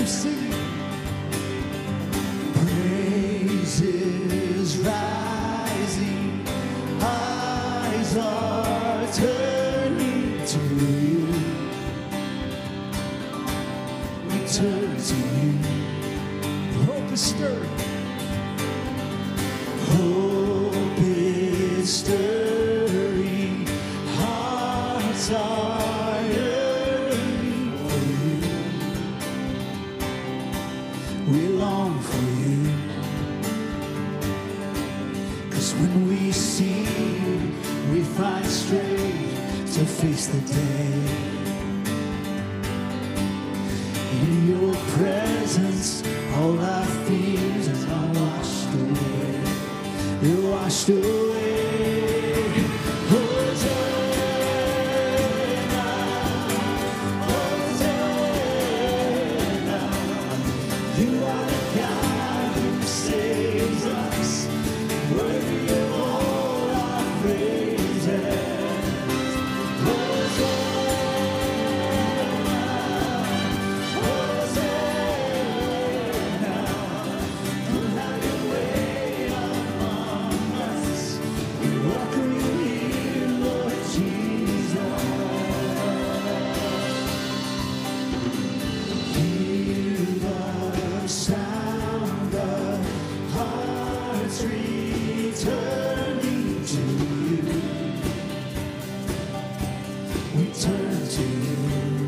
sing. Praises rising, eyes are turning to you. We turn to you. Hope is stirring. Hope is stirring. Hearts are yearning for you. We long for you. 'Cause when we see you, we find strength to face the day. In your presence, all our fears are washed away. They're washed away. Hosanna, Hosanna. You are the God who saves us. Worthy of all our praises. Hosanna, Hosanna. Come have your way among us. We welcome you here, Lord Jesus. Hear the sound of hearts returning to you. We turn to you.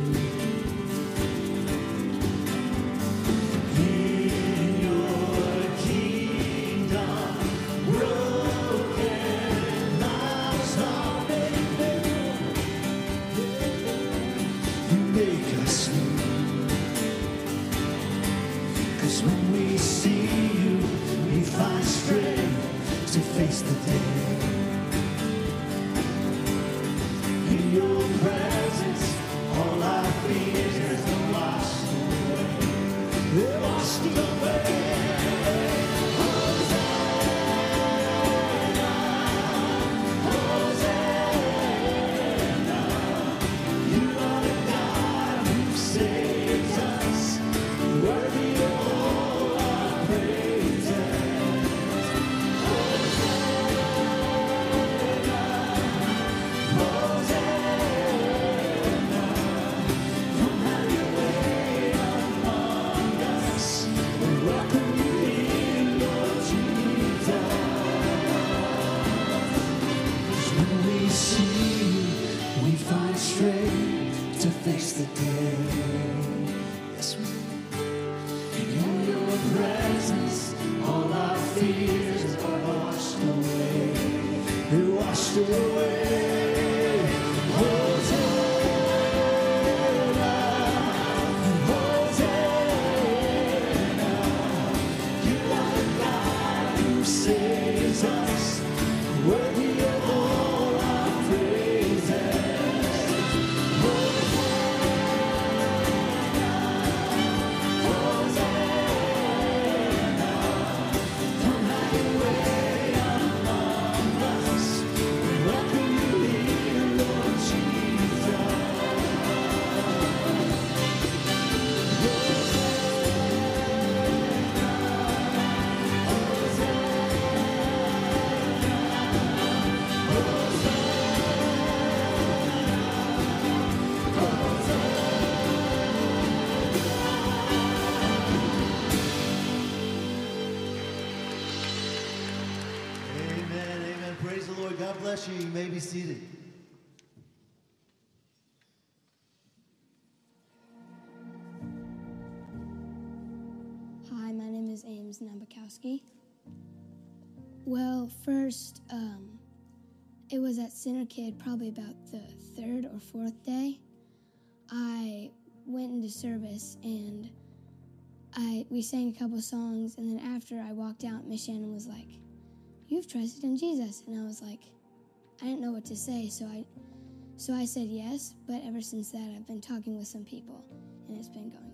In your kingdom, broken lives are made new. You make us new. 'Cause when we see you, we find strength to face the day. In your presence, all our fears are washed away. They're washed away. Hosanna, Hosanna. You are the God who saves us. Worthy of all our praises. To face the day. Yes, we do. In your presence, all our fears are washed away. They're washed away. Hosanna, Hosanna. You are the God who saves us. Worthy of all our praises. God bless you. You may be seated. Hi, my name is Ames Nabokowski. Well, first, it was at Center Kid, probably about the third or fourth day. I went into service and we sang a couple songs, and then after I walked out, Miss Shannon was like, "You've trusted in Jesus." And I was like, I didn't know what to say, so I said yes, but ever since that, I've been talking with some people, and it's been going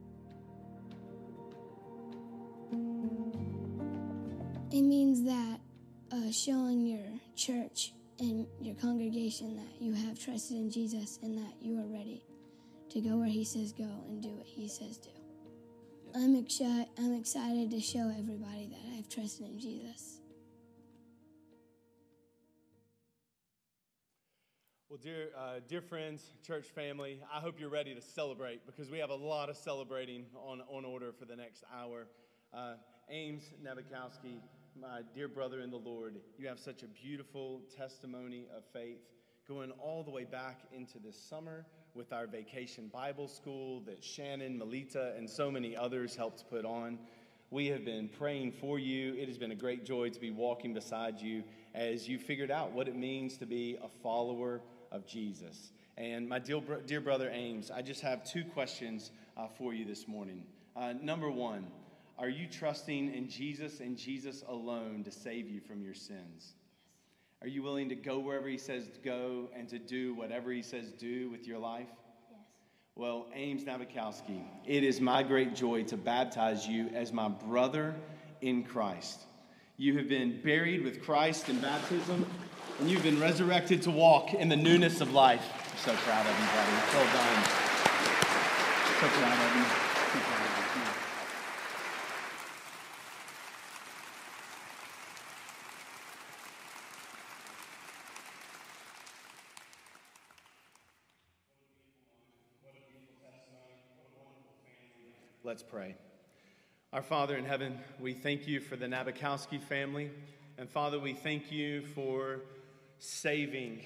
good. It means that showing your church and your congregation that you have trusted in Jesus and that you are ready to go where he says go and do what he says do. I'm excited to show everybody that I've trusted in Jesus. Well, dear friends, church family, I hope you're ready to celebrate because we have a lot of celebrating on order for the next hour. Ames Nabokowski, my dear brother in the Lord, you have such a beautiful testimony of faith going all the way back into this summer with our vacation Bible school that Shannon, Melita, and so many others helped put on. We have been praying for you. It has been a great joy to be walking beside you as you figured out what it means to be a follower of Jesus. And my dear brother Ames, I just have two questions for you this morning. Number one, are you trusting in Jesus and Jesus alone to save you from your sins? Are you willing to go wherever he says to go and to do whatever he says do with your life? Yes. Well, Ames Nabokowski, it is my great joy to baptize you as my brother in Christ. You have been buried with Christ in baptism, and you've been resurrected to walk in the newness of life. I'm so proud of you, buddy. Well done. So proud of you. So proud of you. Let's pray. Our Father in heaven, we thank you for the Nabokowski family. And Father, we thank you for saving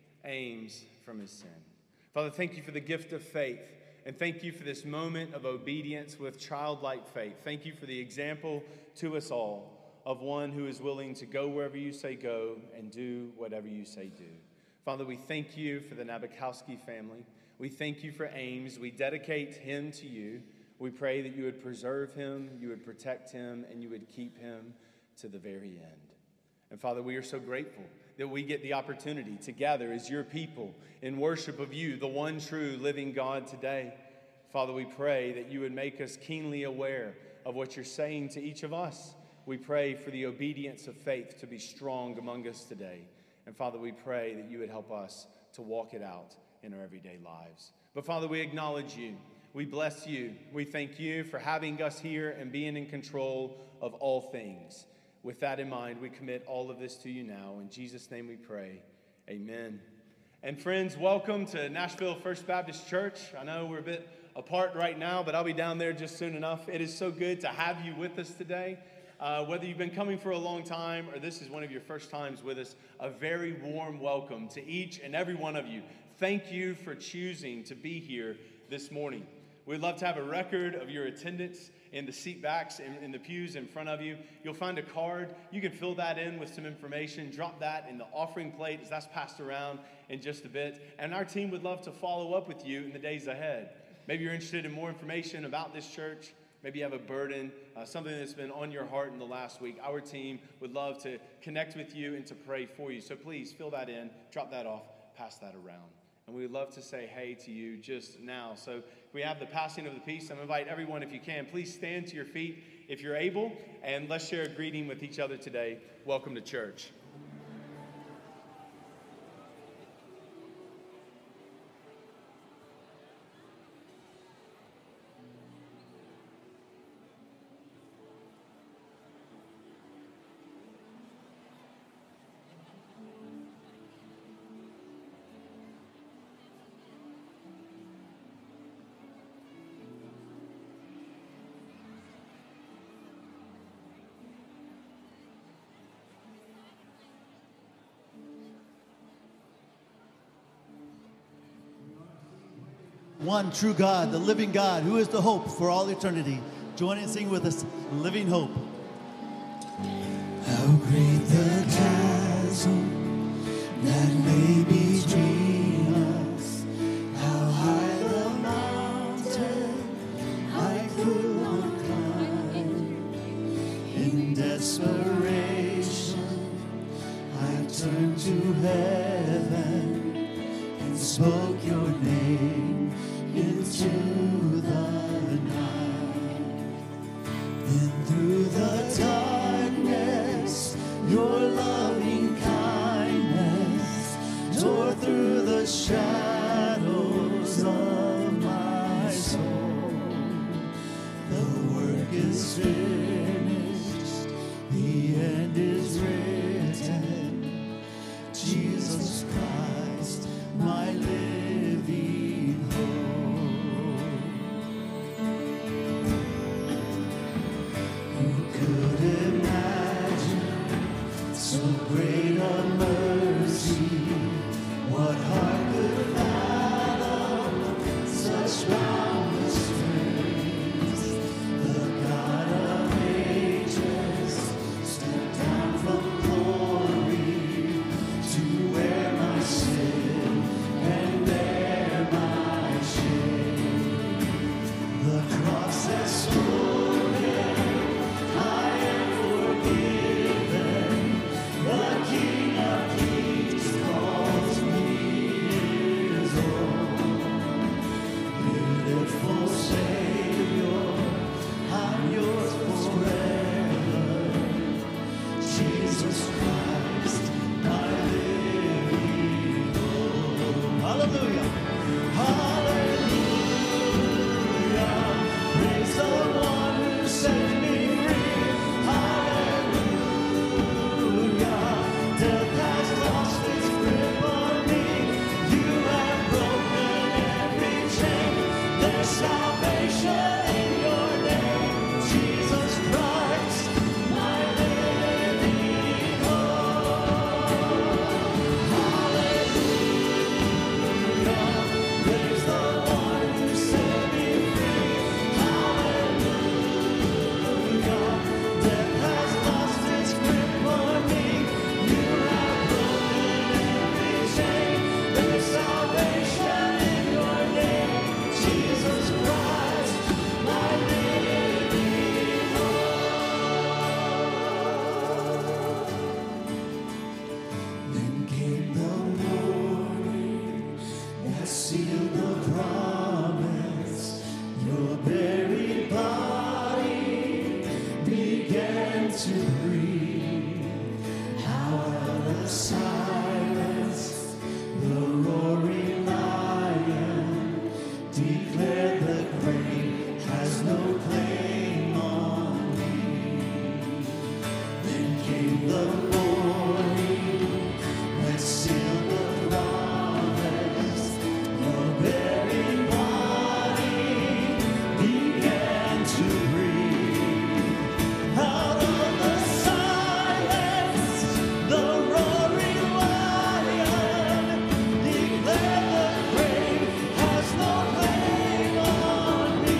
Ames from his sin. Father, thank you for the gift of faith. And thank you for this moment of obedience with childlike faith. Thank you for the example to us all of one who is willing to go wherever you say go and do whatever you say do. Father, we thank you for the Nabokowski family. We thank you for Ames. We dedicate him to you. We pray that you would preserve him, you would protect him, and you would keep him to the very end. And Father, we are so grateful that we get the opportunity to gather as your people in worship of you, the one true living God today. Father, we pray that you would make us keenly aware of what you're saying to each of us. We pray for the obedience of faith to be strong among us today. And Father, we pray that you would help us to walk it out in our everyday lives. But Father, we acknowledge you. We bless you. We thank you for having us here and being in control of all things. With that in mind, we commit all of this to you now. In Jesus' name we pray. Amen. And friends, welcome to Nashville First Baptist Church. I know we're a bit apart right now, but I'll be down there just soon enough. It is so good to have you with us today. Whether you've been coming for a long time or this is one of your first times with us, a very warm welcome to each and every one of you. Thank you for choosing to be here this morning. We'd love to have a record of your attendance in the seat backs, in the pews in front of you. You'll find a card. You can fill that in with some information. Drop that in the offering plate as that's passed around in just a bit. And our team would love to follow up with you in the days ahead. Maybe you're interested in more information about this church. Maybe you have a burden, something that's been on your heart in the last week. Our team would love to connect with you and to pray for you. So please fill that in, drop that off, pass that around. And we would love to say hey to you just now. So we have the passing of the peace. I invite everyone, if you can, please stand to your feet if you're able, and let's share a greeting with each other today. Welcome to church. One true God, the living God, who is the hope for all eternity. Join and sing with us, Living Hope. How great the chasm that lay between us. How high the mountain I could not climb. In desperation, I turned to heaven and spoke your name into the night. Then through the darkness, your loving kindness tore through the shadows of my soul. The is finished, the end is written. Jesus Christ, my living hope. Who could imagine so great a mercy? What heart could fathom such boundless grace? The God of ages stepped down from glory to wear my sin and bear my shame. The cross has spoken, I am forgiven. The King of Kings calls me his own. Beautiful Savior, I'm yours forever. Jesus Christ, my living hope. Hallelujah. Hallelujah. Praise the one who set me free. Hallelujah. Death has lost its grip on me. You have broken every chain. There's salvation in your name. Jesus Christ, my living hope. Hallelujah. Praise the one who set me free. Hallelujah. Death has lost its grip on me. You have broken every chain. There's salvation in your name. Jesus Christ, my living hope. Then came the morning that sealed the promise. Your buried body began to breathe. Out of the silence, the roaring lion declared the grave has no claim on me. Then came the morning that sealed the promise. Your buried body began to breathe. Out of the silence, the roaring lion declared the grave has no claim on me.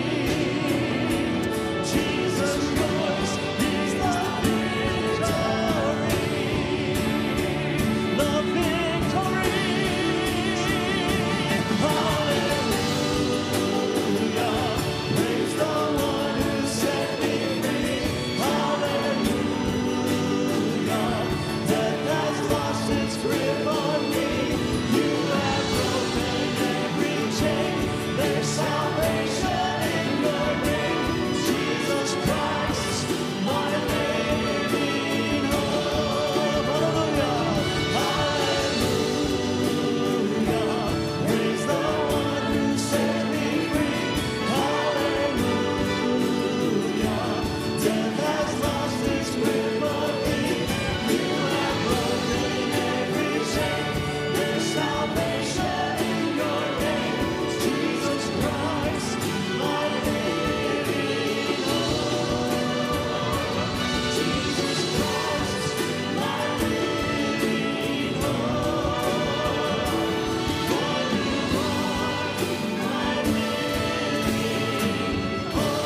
Jesus Christ is the victory. The victory. Hallelujah. Praise the one who set me free. Hallelujah. Death has lost its grip on me. You have broken every chain. There's salvation in your name. Jesus Christ, my living hope. Hallelujah. Hallelujah. Praise the one who set me free. Hallelujah. Death has lost its grip on me. You have broken every chain. There's salvation in your name. Jesus Christ, my living hope. Jesus Christ, my living hope. For you are my living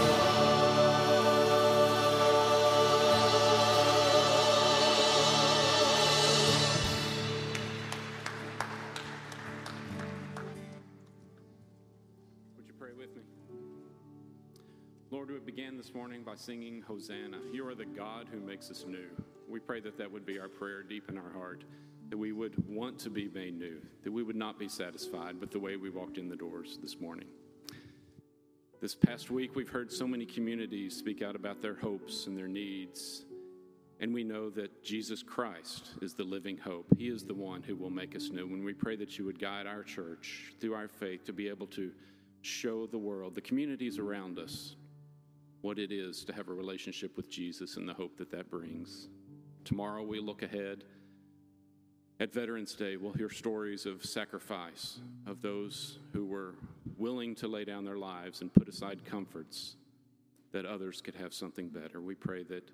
Would you pray with me? Lord, we began this morning by singing Hosanna. You are the God who makes us new. We pray that that would be our prayer deep in our heart, that we would want to be made new, that we would not be satisfied with the way we walked in the doors this morning. This past week, we've heard so many communities speak out about their hopes and their needs. And we know that Jesus Christ is the living hope. He is the one who will make us new. And we pray that you would guide our church through our faith to be able to show the world, the communities around us, what it is to have a relationship with Jesus and the hope that that brings. Tomorrow we look ahead. At Veterans Day, we'll hear stories of sacrifice, of those who were willing to lay down their lives and put aside comforts that others could have something better. We pray that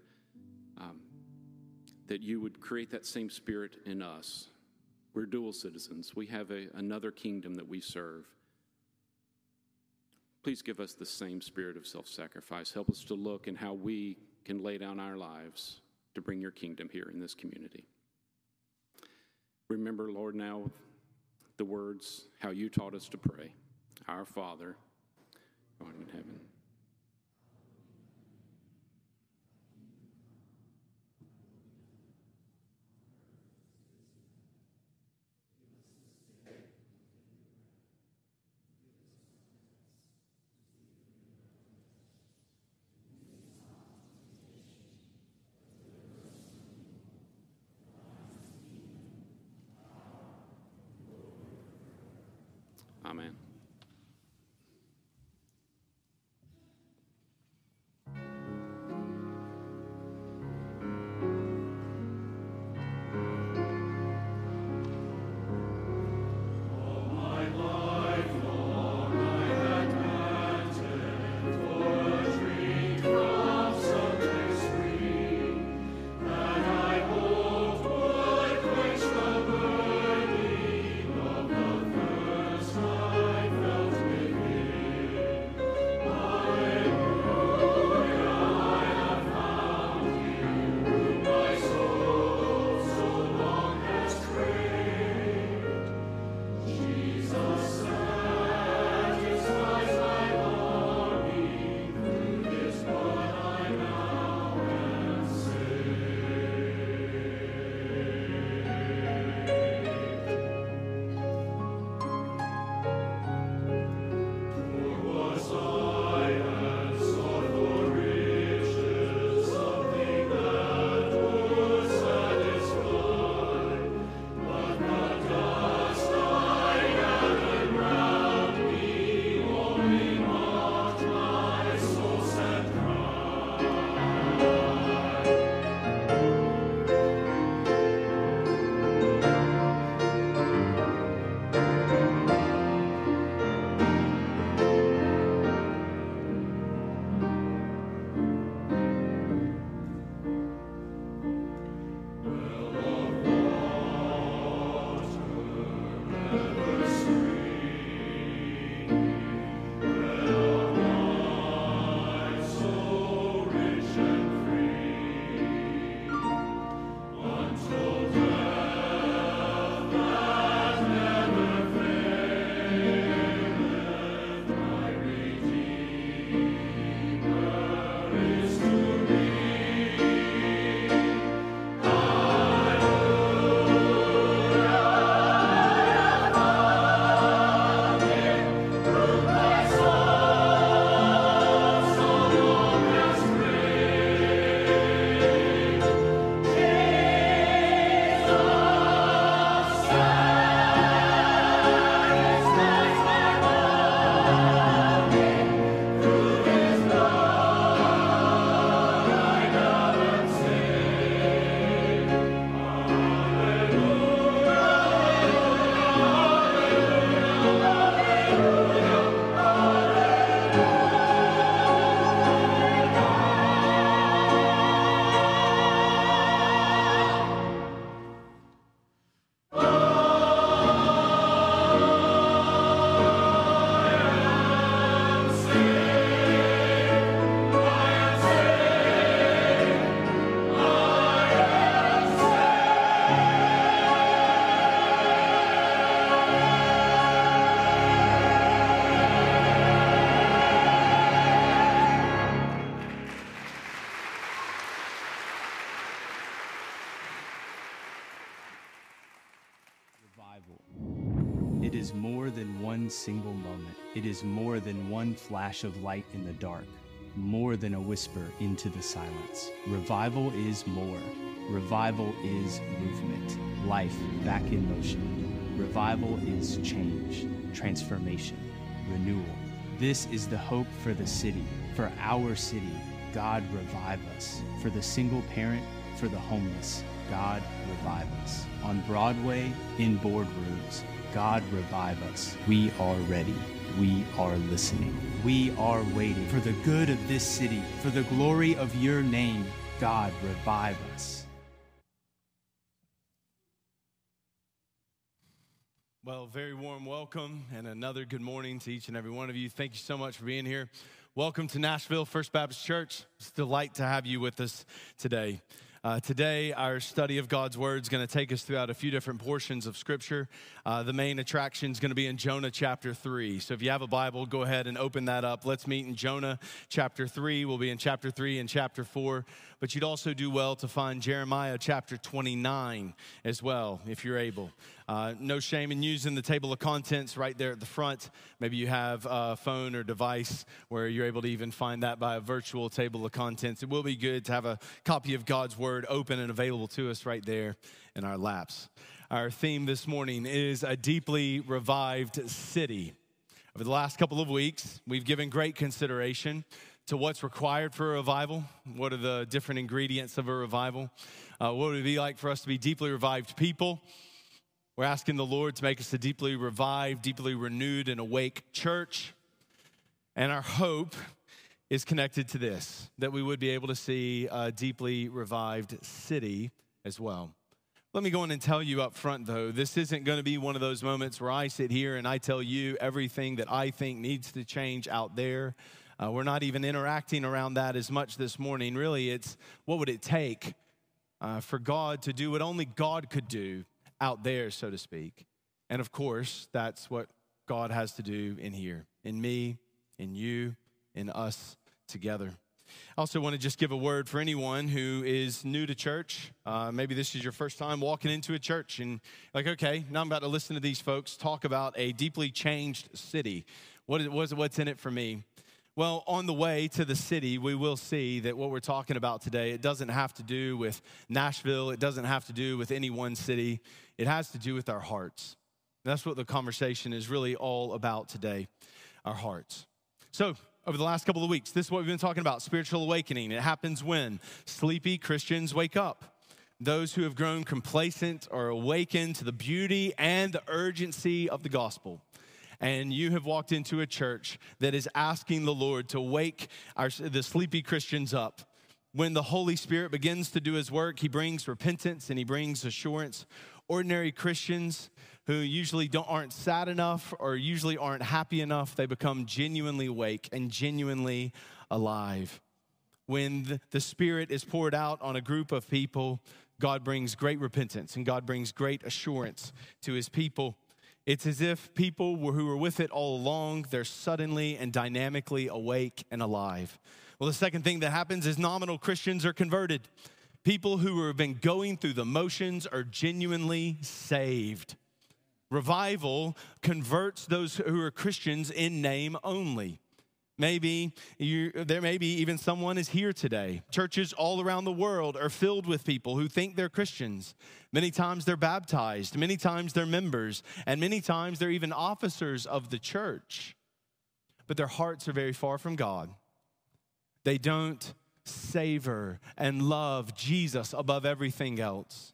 that you would create that same spirit in us. We're dual citizens. We have another kingdom that we serve. Please give us the same spirit of self-sacrifice. Help us to look in how we can lay down our lives to bring your kingdom here in this community. Remember, Lord, now the words, how you taught us to pray. Our Father, who art in heaven. Amen. It is more than one single moment. It is more than one flash of light in the dark, more than a whisper into the silence. Revival is more. Revival is movement, life back in motion. Revival is change, transformation, renewal. This is the hope for the city. For our city, God, revive us. For the single parent, for the homeless, God, revive us. On Broadway, in boardrooms, God, revive us. We are ready. We are listening. We are waiting. For the good of this city, for the glory of your name, God, revive us. Well, very warm welcome and another good morning to each and every one of you. Thank you so much for being here. Welcome to Nashville First Baptist Church. It's a delight to have you with us today. Today, our study of God's Word is going to take us throughout a few different portions of Scripture. The main attraction is going to be in Jonah chapter 3. So if you have a Bible, go ahead and open that up. Let's meet in Jonah chapter 3. We'll be in chapter 3 and chapter 4. But you'd also do well to find Jeremiah chapter 29 as well, if you're able. No shame in using the table of contents right there at the front. Maybe you have a phone or device where you're able to even find that by a virtual table of contents. It will be good to have a copy of God's Word open and available to us right there in our laps. Our theme this morning is a deeply revived city. Over the last couple of weeks, we've given great consideration to what's required for a revival. What are the different ingredients of a revival? What would it be like for us to be deeply revived people? We're asking the Lord to make us a deeply revived, deeply renewed, and awake church. And our hope is connected to this, that we would be able to see a deeply revived city as well. Let me go in and tell you up front, though, this isn't going to be one of those moments where I sit here and I tell you everything that I think needs to change out there. We're not even interacting around that as much this morning. Really, it's what would it take for God to do what only God could do out there, so to speak. And of course, that's what God has to do in here, in me, in you, in us together. I also want to just give a word for anyone who is new to church. Maybe this is your first time walking into a church and like, okay, now I'm about to listen to these folks talk about a deeply changed city. What's in it for me? Well, on the way to the city, we will see that what we're talking about today, it doesn't have to do with Nashville. It doesn't have to do with any one city. It has to do with our hearts. That's what the conversation is really all about today, our hearts. So, over the last couple of weeks, this is what we've been talking about, spiritual awakening. It happens when sleepy Christians wake up. Those who have grown complacent are awakened to the beauty and the urgency of the gospel. And you have walked into a church that is asking the Lord to wake the sleepy Christians up. When the Holy Spirit begins to do his work, he brings repentance and he brings assurance. Ordinary Christians who usually aren't sad enough or usually aren't happy enough, they become genuinely awake and genuinely alive. When the Spirit is poured out on a group of people, God brings great repentance and God brings great assurance to his people. It's as if people who were with it all along, they're suddenly and dynamically awake and alive. Well, the second thing that happens is nominal Christians are converted. People who have been going through the motions are genuinely saved. Revival converts those who are Christians in name only. There may be even someone is here today. Churches all around the world are filled with people who think they're Christians. Many times they're baptized. Many times they're members. And many times they're even officers of the church. But their hearts are very far from God. They don't savor and love Jesus above everything else.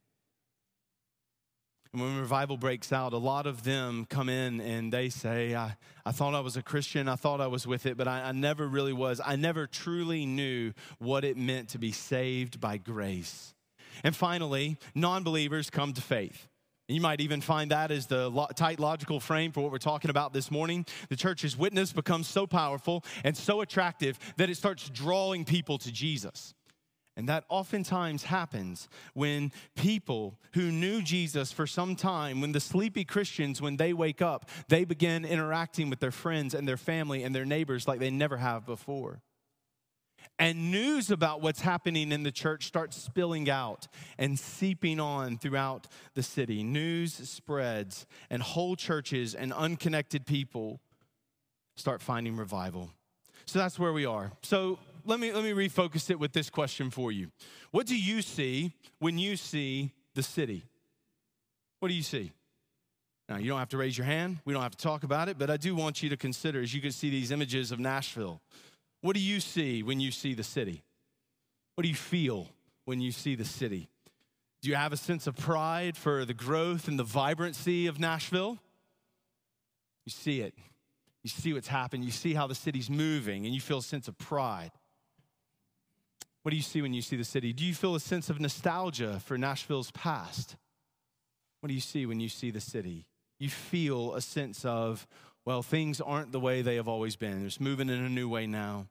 And when revival breaks out, a lot of them come in and they say, I thought I was a Christian. I thought I was with it, but I never really was. I never truly knew what it meant to be saved by grace. And finally, non-believers come to faith. And you might even find that as the tight logical frame for what we're talking about this morning. The church's witness becomes so powerful and so attractive that it starts drawing people to Jesus. And that oftentimes happens when people who knew Jesus for some time, when the sleepy Christians, when they wake up, they begin interacting with their friends and their family and their neighbors like they never have before. And news about what's happening in the church starts spilling out and seeping on throughout the city. News spreads, and whole churches and unconnected people start finding revival. So that's where we are. So let me refocus it with this question for you. What do you see when you see the city? What do you see? Now, you don't have to raise your hand. We don't have to talk about it, but I do want you to consider, as you can see these images of Nashville, What do you see when you see the city? What do you feel when you see the city? Do you have a sense of pride for the growth and the vibrancy of Nashville? You see it. You see what's happened. You see how the city's moving, and you feel a sense of pride. What do you see when you see the city? Do you feel a sense of nostalgia for Nashville's past? What do you see when you see the city? You feel a sense of, well, things aren't the way they have always been. It's moving in a new way now.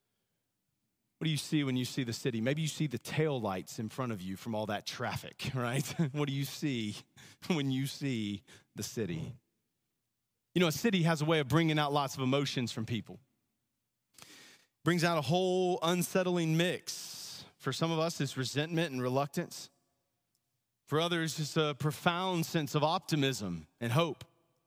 What do you see when you see the city? Maybe you see the taillights in front of you from all that traffic, right? What do you see when you see the city? You know, a city has a way of bringing out lots of emotions from people. Brings out a whole unsettling mix. For some of us, it's resentment and reluctance. For others, it's a profound sense of optimism and hope.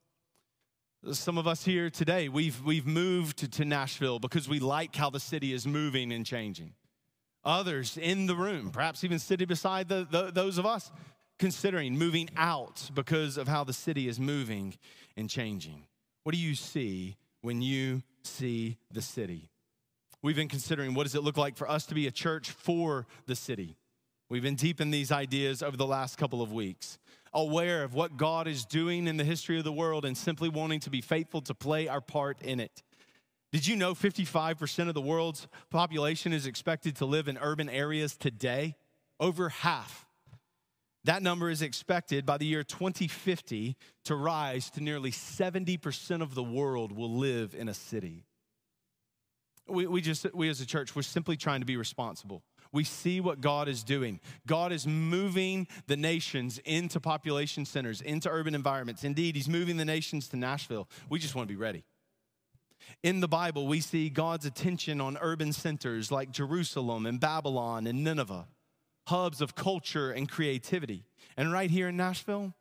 Some of us here today, we've moved to Nashville because we like how the city is moving and changing. Others in the room, perhaps even sitting beside those of us, considering moving out because of how the city is moving and changing. What do you see when you see the city? We've been considering, what does it look like for us to be a church for the city? We've been deep in these ideas over the last couple of weeks, aware of what God is doing in the history of the world and simply wanting to be faithful to play our part in it. Did you know 55% of the world's population is expected to live in urban areas today? Over half. That number is expected by the year 2050 to rise to nearly 70% of the world will live in a city. We as a church, we're simply trying to be responsible. We see what God is doing. God is moving the nations into population centers, into urban environments. Indeed, he's moving the nations to Nashville. We just want to be ready. In the Bible, we see God's attention on urban centers like Jerusalem and Babylon and Nineveh, hubs of culture and creativity. And right here in Nashville,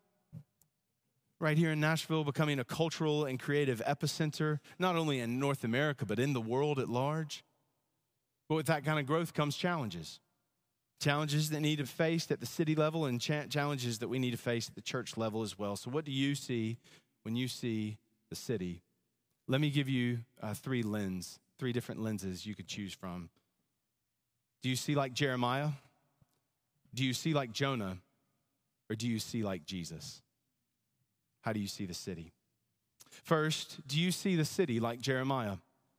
becoming a cultural and creative epicenter, not only in North America, but in the world at large. But with that kind of growth comes challenges. Challenges that need to be faced at the city level and challenges that we need to face at the church level as well. So what do you see when you see the city? Let me give you three different lenses you could choose from. Do you see like Jeremiah? Do you see like Jonah? Or do you see like Jesus? How do you see the city? First, do you see the city like Jeremiah?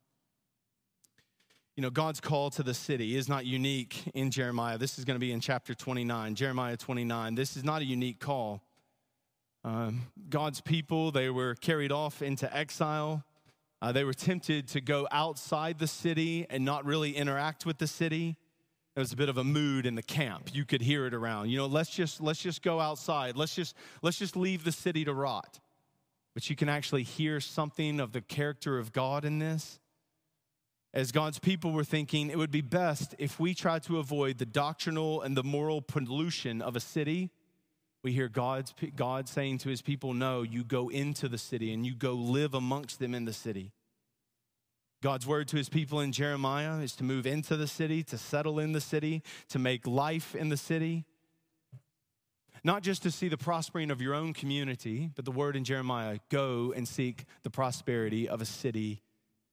You know, God's call to the city is not unique in Jeremiah. This is going to be in chapter 29, Jeremiah 29. This is not a unique call. God's people, they were carried off into exile. They were tempted to go outside the city and not really interact with the city. There was a bit of a mood in the camp. You could hear it around. You know, let's just go outside. Let's just leave the city to rot. But you can actually hear something of the character of God in this. As God's people were thinking, it would be best if we tried to avoid the doctrinal and the moral pollution of a city. We hear God saying to his people, no, you go into the city and you go live amongst them in the city. God's word to his people in Jeremiah is to move into the city, to settle in the city, to make life in the city. Not just to see the prospering of your own community, but the word in Jeremiah, go and seek the prosperity of a city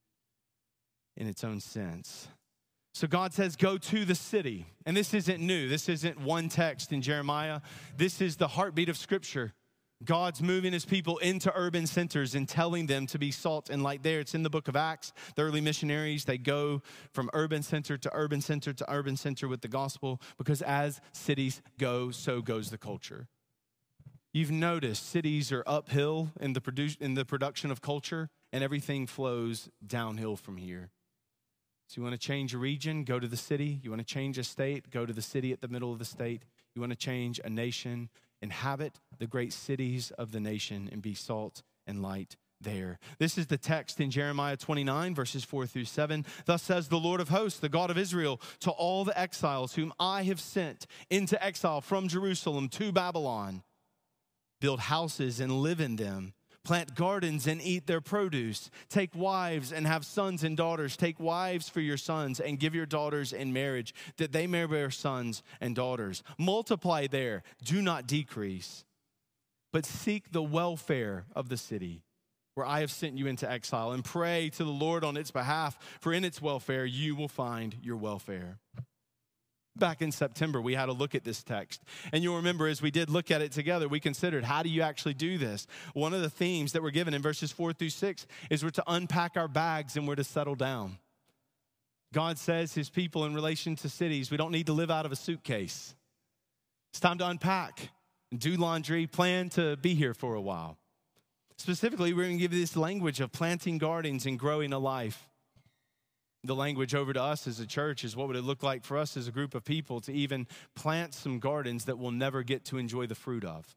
in its own sense. So God says, go to the city. And this isn't new. This isn't one text in Jeremiah. This is the heartbeat of Scripture. God's moving his people into urban centers and telling them to be salt and light there. It's in the book of Acts. The early missionaries, they go from urban center to urban center to urban center with the gospel, because as cities go, so goes the culture. You've noticed cities are uphill in the production of culture, and everything flows downhill from here. So you want to change a region, go to the city. You want to change a state, go to the city at the middle of the state. You want to change a nation, inhabit the great cities of the nation and be salt and light there. This is the text in Jeremiah 29, verses 4-7. Thus says the Lord of hosts, the God of Israel, to all the exiles whom I have sent into exile from Jerusalem to Babylon. Build houses and live in them. Plant gardens and eat their produce. Take wives and have sons and daughters. Take wives for your sons and give your daughters in marriage, that they may bear sons and daughters. Multiply there, do not decrease, but seek the welfare of the city where I have sent you into exile, and pray to the Lord on its behalf, for in its welfare you will find your welfare. Back in September, we had a look at this text. And you'll remember as we did look at it together, we considered, how do you actually do this? One of the themes that we're given in verses 4-6 is we're to unpack our bags and we're to settle down. God says his people in relation to cities, we don't need to live out of a suitcase. It's time to unpack and do laundry, plan to be here for a while. Specifically, we're going to give you this language of planting gardens and growing a life. The language over to us as a church is what would it look like for us as a group of people to even plant some gardens that we'll never get to enjoy the fruit of.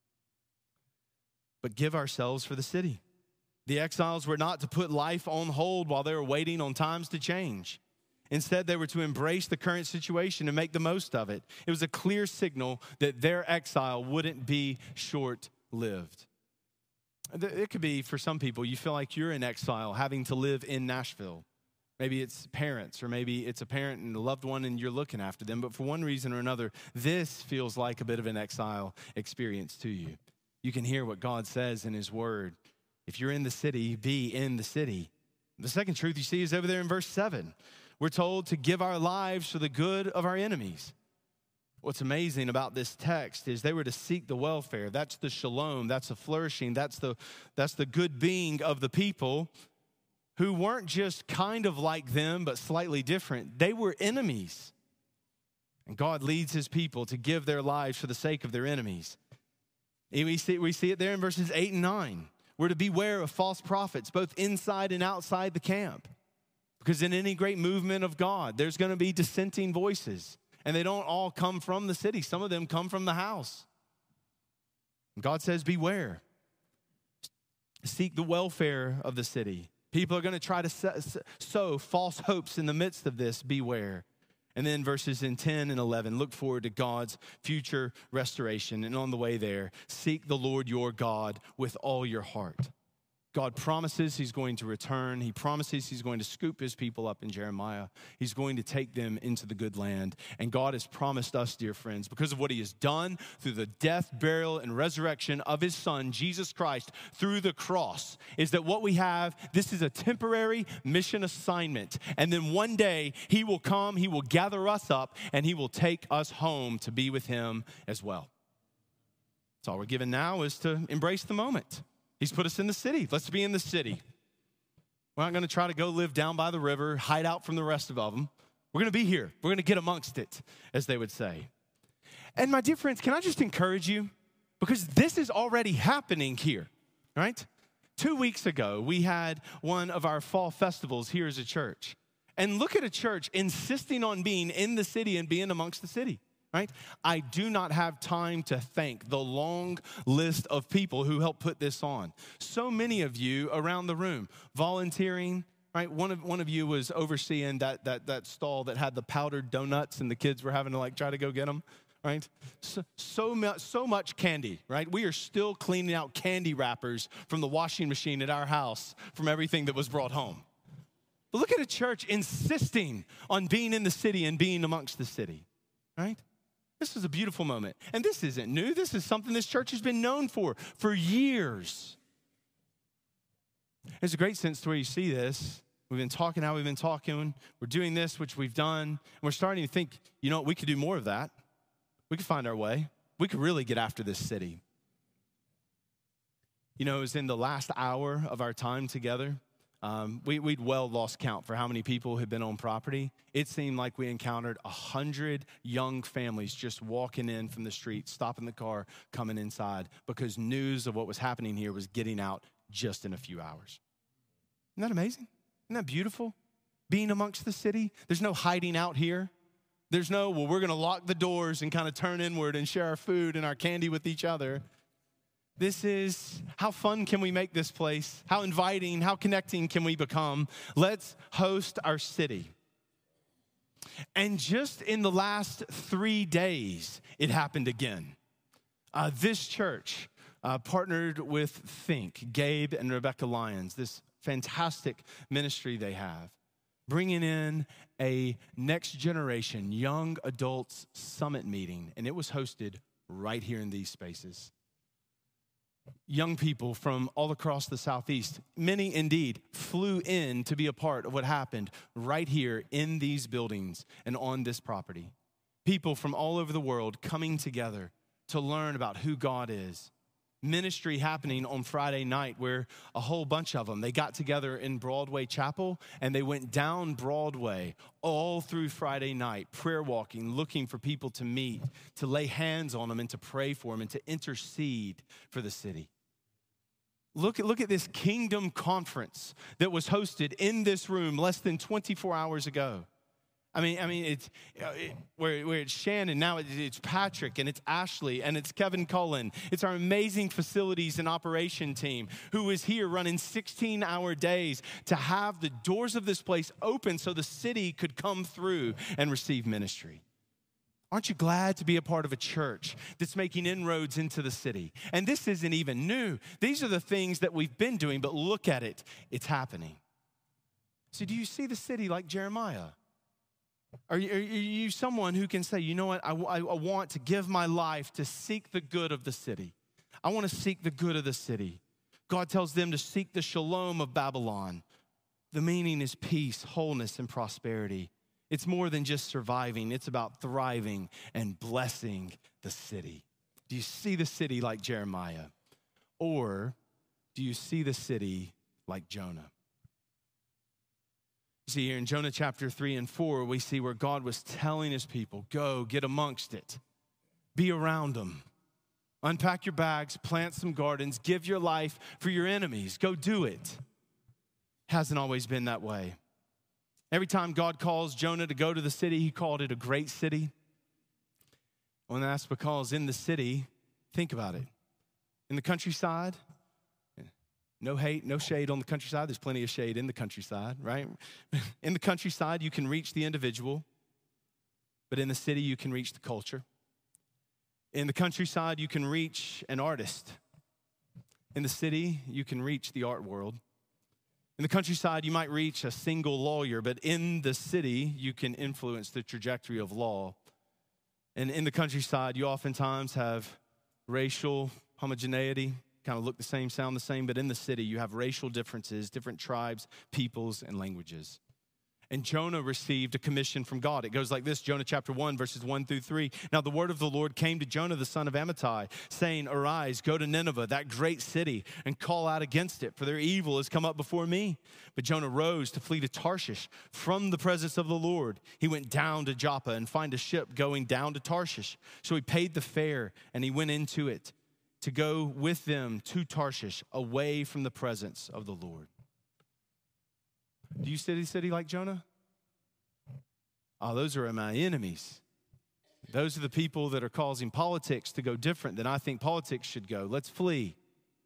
But give ourselves for the city. The exiles were not to put life on hold while they were waiting on times to change. Instead, they were to embrace the current situation and make the most of it. It was a clear signal that their exile wouldn't be short-lived. It could be, for some people, you feel like you're in exile, having to live in Nashville. Maybe it's parents, or maybe it's a parent and a loved one and you're looking after them. But for one reason or another, this feels like a bit of an exile experience to you. You can hear what God says in his word. If you're in the city, be in the city. The second truth you see is over there in verse 7. We're told to give our lives for the good of our enemies. What's amazing about this text is they were to seek the welfare. That's the shalom, that's the flourishing, that's the good being of the people who weren't just kind of like them, but slightly different. They were enemies. And God leads his people to give their lives for the sake of their enemies. And we see it there in verses 8 and 9. We're to beware of false prophets, both inside and outside the camp. Because in any great movement of God, there's going to be dissenting voices. And they don't all come from the city. Some of them come from the house. And God says, beware. Seek the welfare of the city. People are going to try to sow false hopes in the midst of this. Beware. And then verses in 10 and 11, look forward to God's future restoration. And on the way there, seek the Lord your God with all your heart. God promises he's going to return. He promises he's going to scoop his people up in Jeremiah. He's going to take them into the good land. And God has promised us, dear friends, because of what he has done through the death, burial, and resurrection of his son, Jesus Christ, through the cross, is that what we have, this is a temporary mission assignment. And then one day he will come, he will gather us up, and he will take us home to be with him as well. So all we're given now is to embrace the moment. He's put us in the city. Let's be in the city. We're not going to try to go live down by the river, hide out from the rest of them. We're going to be here. We're going to get amongst it, as they would say. And my dear friends, can I just encourage you? Because this is already happening here, right? 2 weeks ago, we had one of our fall festivals here as a church. And look at a church insisting on being in the city and being amongst the city. Right? I do not have time to thank the long list of people who helped put this on. So many of you around the room volunteering, right? One of you was overseeing that stall that had the powdered donuts and the kids were having to try to go get them, right? So much candy, right? We are still cleaning out candy wrappers from the washing machine at our house from everything that was brought home. But look at a church insisting on being in the city and being amongst the city, right? This is a beautiful moment. And this isn't new. This is something this church has been known for years. There's a great sense to where you see this. We've been talking how we've been talking. We're doing this, which we've done. And we're starting to think, you know what, we could do more of that. We could find our way. We could really get after this city. You know, it was in the last hour of our time together. We'd well lost count for how many people had been on property. It seemed like we encountered 100 young families just walking in from the street, stopping the car, coming inside, because news of what was happening here was getting out just in a few hours. Isn't that amazing? Isn't that beautiful? Being amongst the city. There's no hiding out here. There's no, well, we're going to lock the doors and kind of turn inward and share our food and our candy with each other. This is, how fun can we make this place? How inviting, how connecting can we become? Let's host our city. And just in the last 3 days, it happened again. This church partnered with Think, Gabe and Rebecca Lyons, this fantastic ministry they have, bringing in a next generation young adults summit meeting, and it was hosted right here in these spaces. young people from all across the Southeast, many indeed, flew in to be a part of what happened right here in these buildings and on this property. People from all over the world coming together to learn about who God is. Ministry happening on Friday night where a whole bunch of them, they got together in Broadway Chapel and they went down Broadway all through Friday night, prayer walking, looking for people to meet, to lay hands on them and to pray for them and to intercede for the city. Look at this kingdom conference that was hosted in this room less than 24 hours ago. I mean, it's where it's Shannon, now it's Patrick, and it's Ashley, and it's Kevin Cullen. It's our amazing facilities and operation team who is here running 16-hour days to have the doors of this place open so the city could come through and receive ministry. Aren't you glad to be a part of a church that's making inroads into the city? And this isn't even new. These are the things that we've been doing, but look at it. It's happening. So do you see the city like Jeremiah? Are you someone who can say, you know what, I want to give my life to seek the good of the city. I want to seek the good of the city. God tells them to seek the shalom of Babylon. The meaning is peace, wholeness, and prosperity. It's more than just surviving. It's about thriving and blessing the city. Do you see the city like Jeremiah? Or do you see the city like Jonah? See, here in Jonah chapter 3 and 4, we see where God was telling his people, go, get amongst it. Be around them. Unpack your bags, plant some gardens, give your life for your enemies. Go do it. Hasn't always been that way. Every time God calls Jonah to go to the city, he called it a great city. Well, that's because in the city, think about it. In the countryside, no hate, no shade on the countryside. There's plenty of shade in the countryside, right? In the countryside, you can reach the individual, but in the city, you can reach the culture. In the countryside, you can reach an artist. In the city, you can reach the art world. In the countryside, you might reach a single lawyer, but in the city, you can influence the trajectory of law. And in the countryside, you oftentimes have racial homogeneity, kind of look the same, sound the same, but in the city, you have racial differences, different tribes, peoples, and languages. And Jonah received a commission from God. It goes like this, Jonah chapter 1, verses 1 through 3. Now the word of the Lord came to Jonah, the son of Amittai, saying, arise, go to Nineveh, that great city, and call out against it, for their evil has come up before me. But Jonah rose to flee to Tarshish from the presence of the Lord. He went down to Joppa and found a ship going down to Tarshish. So he paid the fare, and he went into it to go with them to Tarshish, away from the presence of the Lord. Do you see a city like Jonah? Oh, those are my enemies. Those are the people that are causing politics to go different than I think politics should go. Let's flee.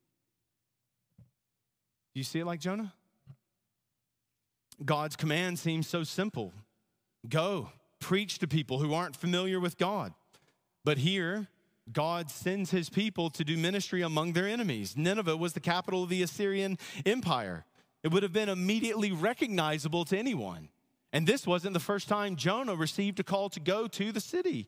Do you see it like Jonah? God's command seems so simple. Go, preach to people who aren't familiar with God. But here, God sends his people to do ministry among their enemies. Nineveh was the capital of the Assyrian Empire. It would have been immediately recognizable to anyone. And this wasn't the first time Jonah received a call to go to the city.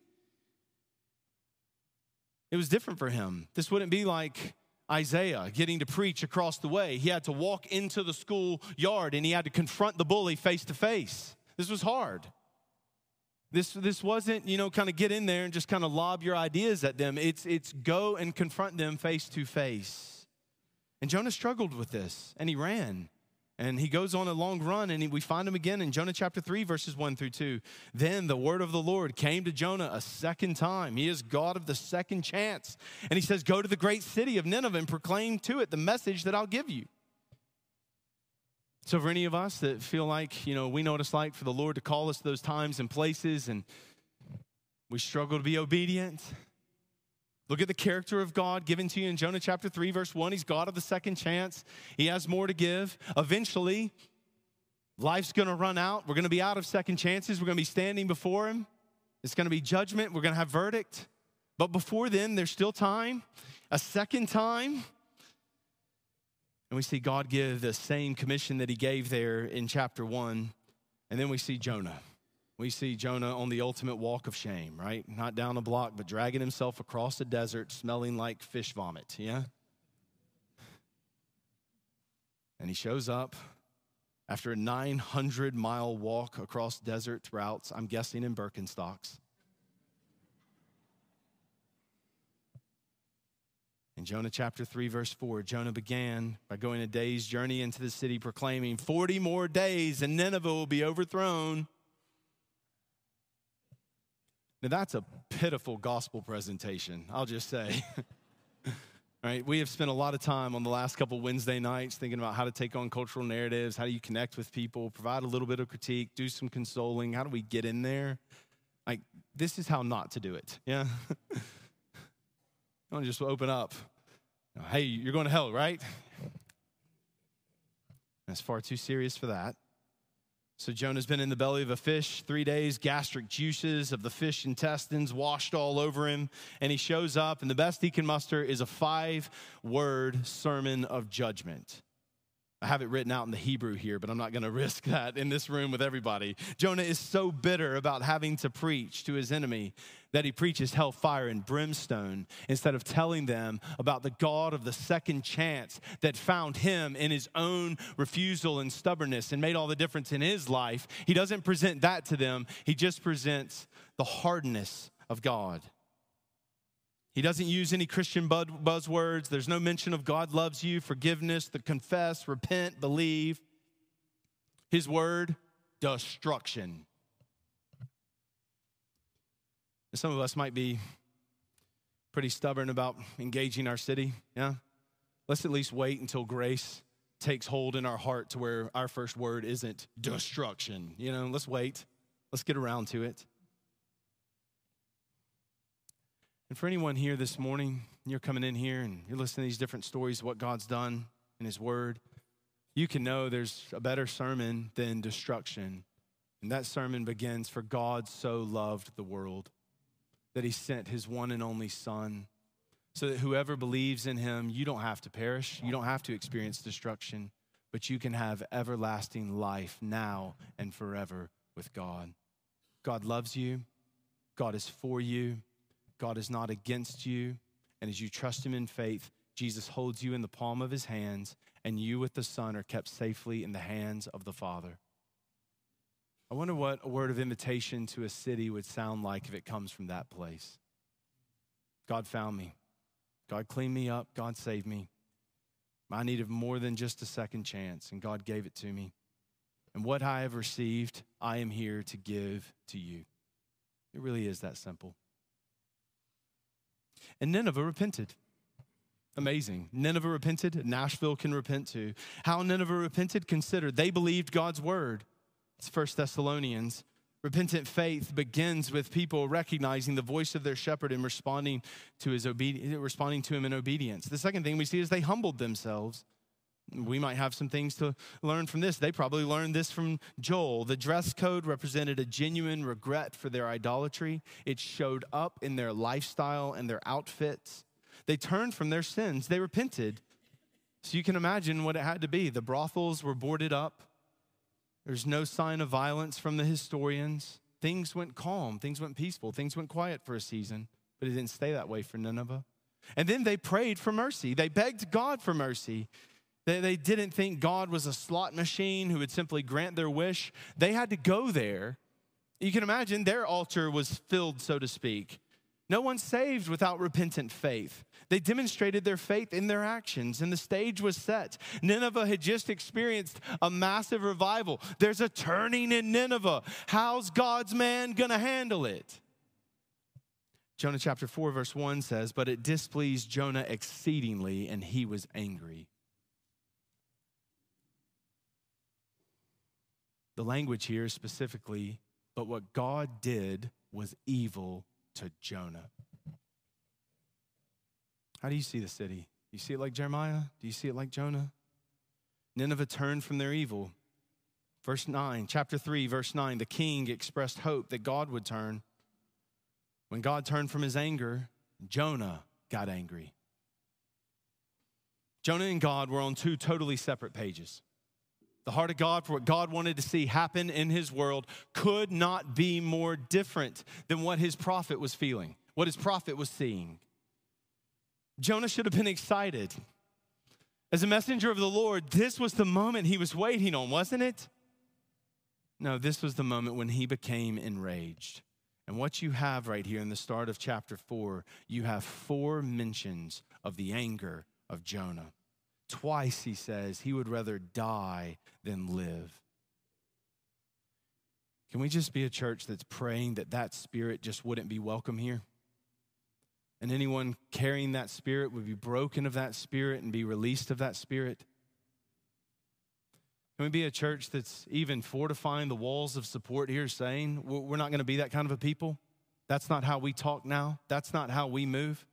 It was different for him. This wouldn't be like Isaiah getting to preach across the way. He had to walk into the schoolyard and he had to confront the bully face to face. This was hard. This wasn't, kind of get in there and just kind of lob your ideas at them. It's go and confront them face to face. And Jonah struggled with this, and he ran. And he goes on a long run, and we find him again in Jonah chapter 3, verses 1 through 2. Then the word of the Lord came to Jonah a second time. He is God of the second chance. And he says, go to the great city of Nineveh and proclaim to it the message that I'll give you. So for any of us that feel like, we know what it's like for the Lord to call us to those times and places, and we struggle to be obedient, look at the character of God given to you in Jonah chapter 3, verse 1. He's God of the second chance. He has more to give. Eventually, life's going to run out. We're going to be out of second chances. We're going to be standing before him. It's going to be judgment. We're going to have verdict. But before then, there's still time, a second time. And we see God give the same commission that he gave there in chapter 1. And then we see Jonah. We see Jonah on the ultimate walk of shame, right? Not down a block, but dragging himself across the desert, smelling like fish vomit, yeah? And he shows up after a 900-mile walk across desert routes, I'm guessing in Birkenstocks. In Jonah chapter 3, verse 4, Jonah began by going a day's journey into the city, proclaiming, 40 more days and Nineveh will be overthrown. Now that's a pitiful gospel presentation, I'll just say. Right? We have spent a lot of time on the last couple Wednesday nights thinking about how to take on cultural narratives, how do you connect with people, provide a little bit of critique, do some consoling, how do we get in there? Like, this is how not to do it, yeah? Don't just open up. Hey, you're going to hell, right? That's far too serious for that. So Jonah's been in the belly of a fish 3 days, gastric juices of the fish intestines washed all over him, and he shows up, and the best he can muster is a 5-word sermon of judgment. I have it written out in the Hebrew here, but I'm not going to risk that in this room with everybody. Jonah is so bitter about having to preach to his enemy that he preaches hellfire and brimstone instead of telling them about the God of the second chance that found him in his own refusal and stubbornness and made all the difference in his life. He doesn't present that to them. He just presents the hardness of God. He doesn't use any Christian buzzwords. There's no mention of God loves you, forgiveness, the confess, repent, believe. His word, destruction. And some of us might be pretty stubborn about engaging our city, yeah? Let's at least wait until grace takes hold in our heart to where our first word isn't destruction. You know, let's wait. Let's get around to it. And for anyone here this morning, you're coming in here and you're listening to these different stories of what God's done in his word, you can know there's a better sermon than destruction. And that sermon begins, for God so loved the world that he sent his one and only son so that whoever believes in him, you don't have to perish. You don't have to experience destruction, but you can have everlasting life now and forever with God. God loves you. God is for you. God is not against you, and as you trust him in faith, Jesus holds you in the palm of his hands, and you with the Son are kept safely in the hands of the Father. I wonder what a word of invitation to a city would sound like if it comes from that place. God found me. God cleaned me up. God saved me. I needed more than just a second chance, and God gave it to me. And what I have received, I am here to give to you. It really is that simple. And Nineveh repented. Amazing. Nineveh repented. Nashville can repent too. How Nineveh repented? Consider. They believed God's word. It's 1 Thessalonians. Repentant faith begins with people recognizing the voice of their shepherd and responding to him in obedience. The second thing we see is they humbled themselves. We might have some things to learn from this. They probably learned this from Joel. The dress code represented a genuine regret for their idolatry. It showed up in their lifestyle and their outfits. They turned from their sins. They repented. So you can imagine what it had to be. The brothels were boarded up. There's no sign of violence from the historians. Things went calm. Things went peaceful. Things went quiet for a season, but it didn't stay that way for Nineveh. And then they prayed for mercy. They begged God for mercy. They didn't think God was a slot machine who would simply grant their wish. They had to go there. You can imagine their altar was filled, so to speak. No one's saved without repentant faith. They demonstrated their faith in their actions, and the stage was set. Nineveh had just experienced a massive revival. There's a turning in Nineveh. How's God's man going to handle it? Jonah chapter 4, verse 1 says, but it displeased Jonah exceedingly, and he was angry. The language here is specifically, but what God did was evil to Jonah. How do you see the city? Do you see it like Jeremiah? Do you see it like Jonah? Nineveh turned from their evil. Verse 9, chapter 3, verse 9, the king expressed hope that God would turn. When God turned from his anger, Jonah got angry. Jonah and God were on two totally separate pages. The heart of God for what God wanted to see happen in his world could not be more different than what his prophet was feeling, what his prophet was seeing. Jonah should have been excited. As a messenger of the Lord, this was the moment he was waiting on, wasn't it? No, this was the moment when he became enraged. And what you have right here in the start of chapter 4, you have 4 mentions of the anger of Jonah. Twice he says he would rather die than live. Can we just be a church that's praying that that spirit just wouldn't be welcome here? And anyone carrying that spirit would be broken of that spirit and be released of that spirit? Can we be a church that's even fortifying the walls of support here, saying we're not going to be that kind of a people? That's not how we talk now. That's not how we move.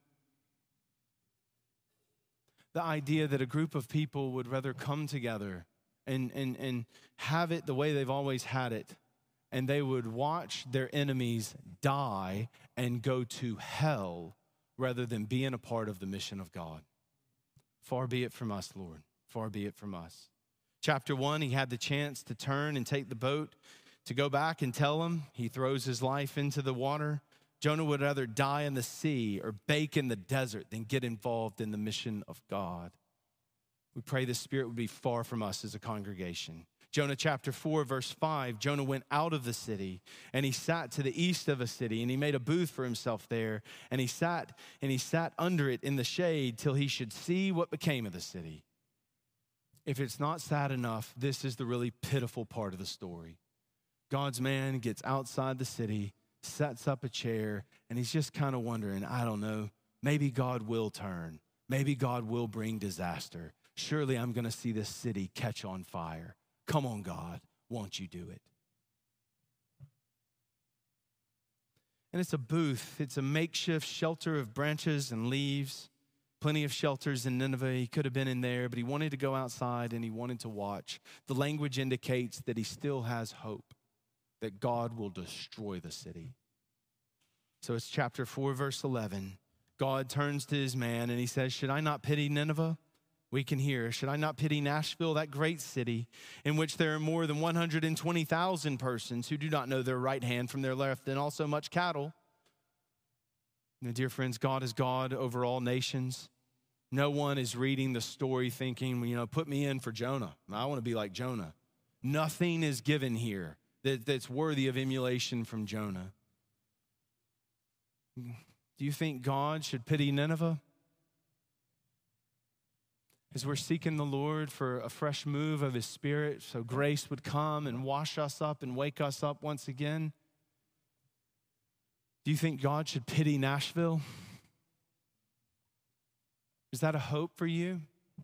The idea that a group of people would rather come together and have it the way they've always had it, and they would watch their enemies die and go to hell rather than being a part of the mission of God. Far be it from us, Lord. Far be it from us. Chapter 1, he had the chance to turn and take the boat to go back and tell him. He throws his life into the water. Jonah would rather die in the sea or bake in the desert than get involved in the mission of God. We pray the Spirit would be far from us as a congregation. Jonah chapter 4, verse 5, Jonah went out of the city, and he sat to the east of a city, and he made a booth for himself there, and he sat under it in the shade till he should see what became of the city. If it's not sad enough, this is the really pitiful part of the story. God's man gets outside the city, sets up a chair, and he's just kind of wondering, I don't know, maybe God will turn. Maybe God will bring disaster. Surely I'm going to see this city catch on fire. Come on, God, won't you do it? And it's a booth. It's a makeshift shelter of branches and leaves. Plenty of shelters in Nineveh. He could have been in there, but he wanted to go outside and he wanted to watch. The language indicates that he still has hope that God will destroy the city. So it's chapter 4, verse 11. God turns to his man and he says, should I not pity Nineveh? We can hear, should I not pity Nashville, that great city in which there are more than 120,000 persons who do not know their right hand from their left, and also much cattle? You know, dear friends, God is God over all nations. No one is reading the story thinking, put me in for Jonah. I want to be like Jonah. Nothing is given here that's worthy of emulation from Jonah. Do you think God should pity Nineveh? As we're seeking the Lord for a fresh move of his Spirit so grace would come and wash us up and wake us up once again, do you think God should pity Nashville? Is that a hope for you?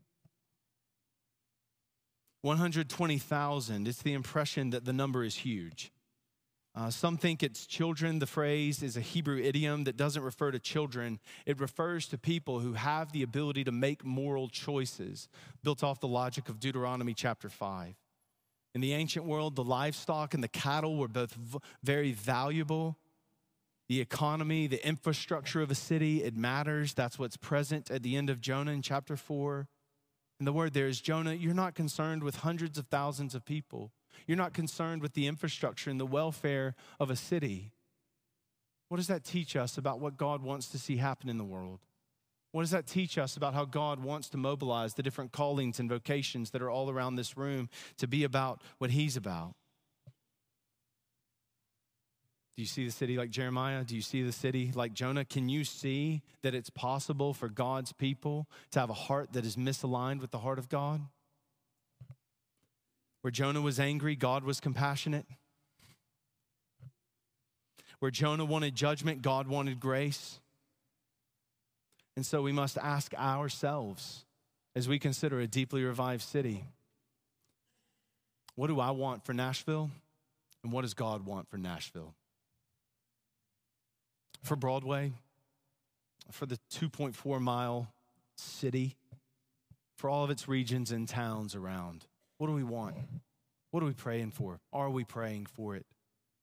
120,000, it's the impression that the number is huge. Some think it's children. The phrase is a Hebrew idiom that doesn't refer to children. It refers to people who have the ability to make moral choices, built off the logic of Deuteronomy chapter 5. In the ancient world, the livestock and the cattle were both very valuable. The economy, the infrastructure of a city, it matters. That's what's present at the end of Jonah in chapter 4. And the word there is, Jonah, you're not concerned with hundreds of thousands of people. You're not concerned with the infrastructure and the welfare of a city. What does that teach us about what God wants to see happen in the world? What does that teach us about how God wants to mobilize the different callings and vocations that are all around this room to be about what he's about? Do you see the city like Jeremiah? Do you see the city like Jonah? Can you see that it's possible for God's people to have a heart that is misaligned with the heart of God? Where Jonah was angry, God was compassionate. Where Jonah wanted judgment, God wanted grace. And so we must ask ourselves as we consider a deeply revived city, what do I want for Nashville? And what does God want for Nashville? For Broadway, for the 2.4 mile city, for all of its regions and towns around. What do we want? What are we praying for? Are we praying for it?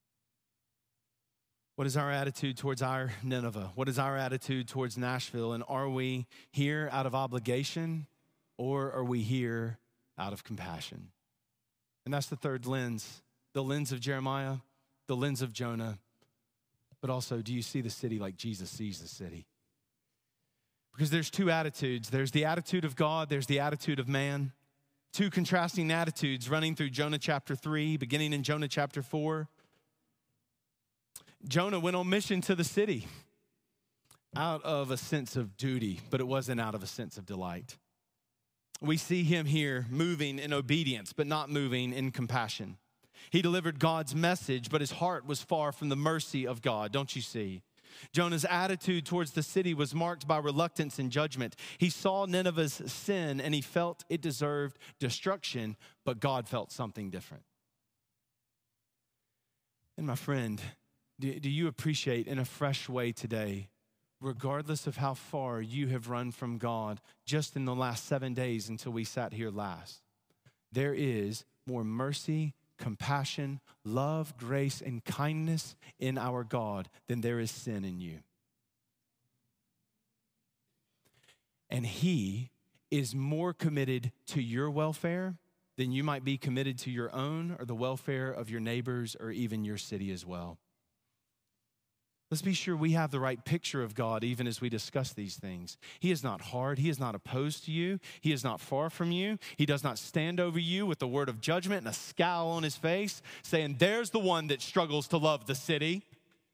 What is our attitude towards our Nineveh? What is our attitude towards Nashville? And are we here out of obligation, or are we here out of compassion? And that's the third lens, the lens of Jeremiah, the lens of Jonah. But also, do you see the city like Jesus sees the city? Because there's two attitudes. There's the attitude of God, there's the attitude of man. Two contrasting attitudes running through Jonah chapter 3, beginning in Jonah chapter 4. Jonah went on mission to the city out of a sense of duty, but it wasn't out of a sense of delight. We see him here moving in obedience, but not moving in compassion. He delivered God's message, but his heart was far from the mercy of God, don't you see? Jonah's attitude towards the city was marked by reluctance and judgment. He saw Nineveh's sin and he felt it deserved destruction, but God felt something different. And my friend, do you appreciate in a fresh way today, regardless of how far you have run from God just in the last 7 days until we sat here last, there is more mercy, compassion, love, grace, and kindness in our God than there is sin in you. And he is more committed to your welfare than you might be committed to your own or the welfare of your neighbors or even your city as well. Let's be sure we have the right picture of God even as we discuss these things. He is not hard. He is not opposed to you. He is not far from you. He does not stand over you with the word of judgment and a scowl on his face, saying, there's the one that struggles to love the city.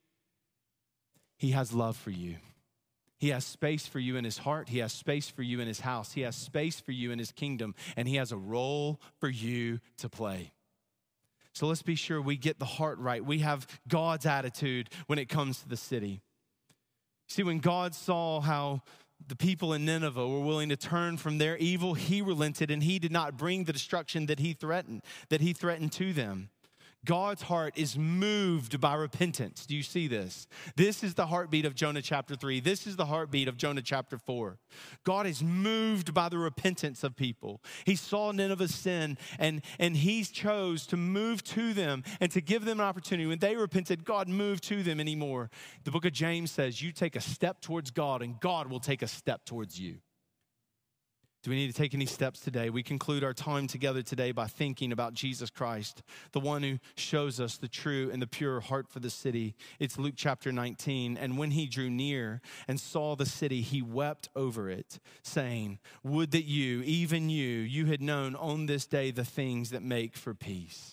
He has love for you. He has space for you in his heart. He has space for you in his house. He has space for you in his kingdom, and he has a role for you to play. So let's be sure we get the heart right. We have God's attitude when it comes to the city. See, when God saw how the people in Nineveh were willing to turn from their evil, he relented and he did not bring the destruction that he threatened to them. God's heart is moved by repentance. Do you see this? This is the heartbeat of Jonah chapter 3. This is the heartbeat of Jonah chapter 4. God is moved by the repentance of people. He saw Nineveh's sin and he chose to move to them and to give them an opportunity. When they repented, God moved to them anymore. The book of James says, you take a step towards God and God will take a step towards you. Do we need to take any steps today? We conclude our time together today by thinking about Jesus Christ, the one who shows us the true and the pure heart for the city. It's Luke chapter 19. And when he drew near and saw the city, he wept over it, saying, would that you, even you had known on this day the things that make for peace.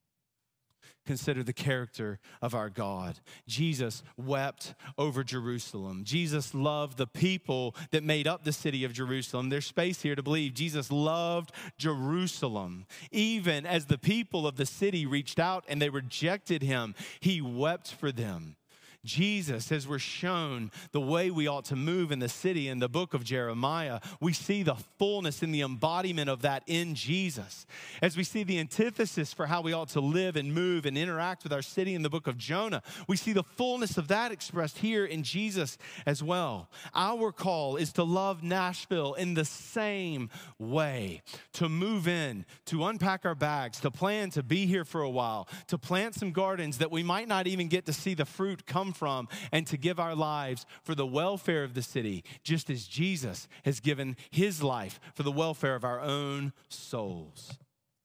Consider the character of our God. Jesus wept over Jerusalem. Jesus loved the people that made up the city of Jerusalem. There's space here to believe Jesus loved Jerusalem. Even as the people of the city reached out and they rejected him, he wept for them. Jesus, as we're shown the way we ought to move in the city in the book of Jeremiah, we see the fullness and the embodiment of that in Jesus. As we see the antithesis for how we ought to live and move and interact with our city in the book of Jonah, we see the fullness of that expressed here in Jesus as well. Our call is to love Nashville in the same way, to move in, to unpack our bags, to plan to be here for a while, to plant some gardens that we might not even get to see the fruit come from, and to give our lives for the welfare of the city, just as Jesus has given his life for the welfare of our own souls.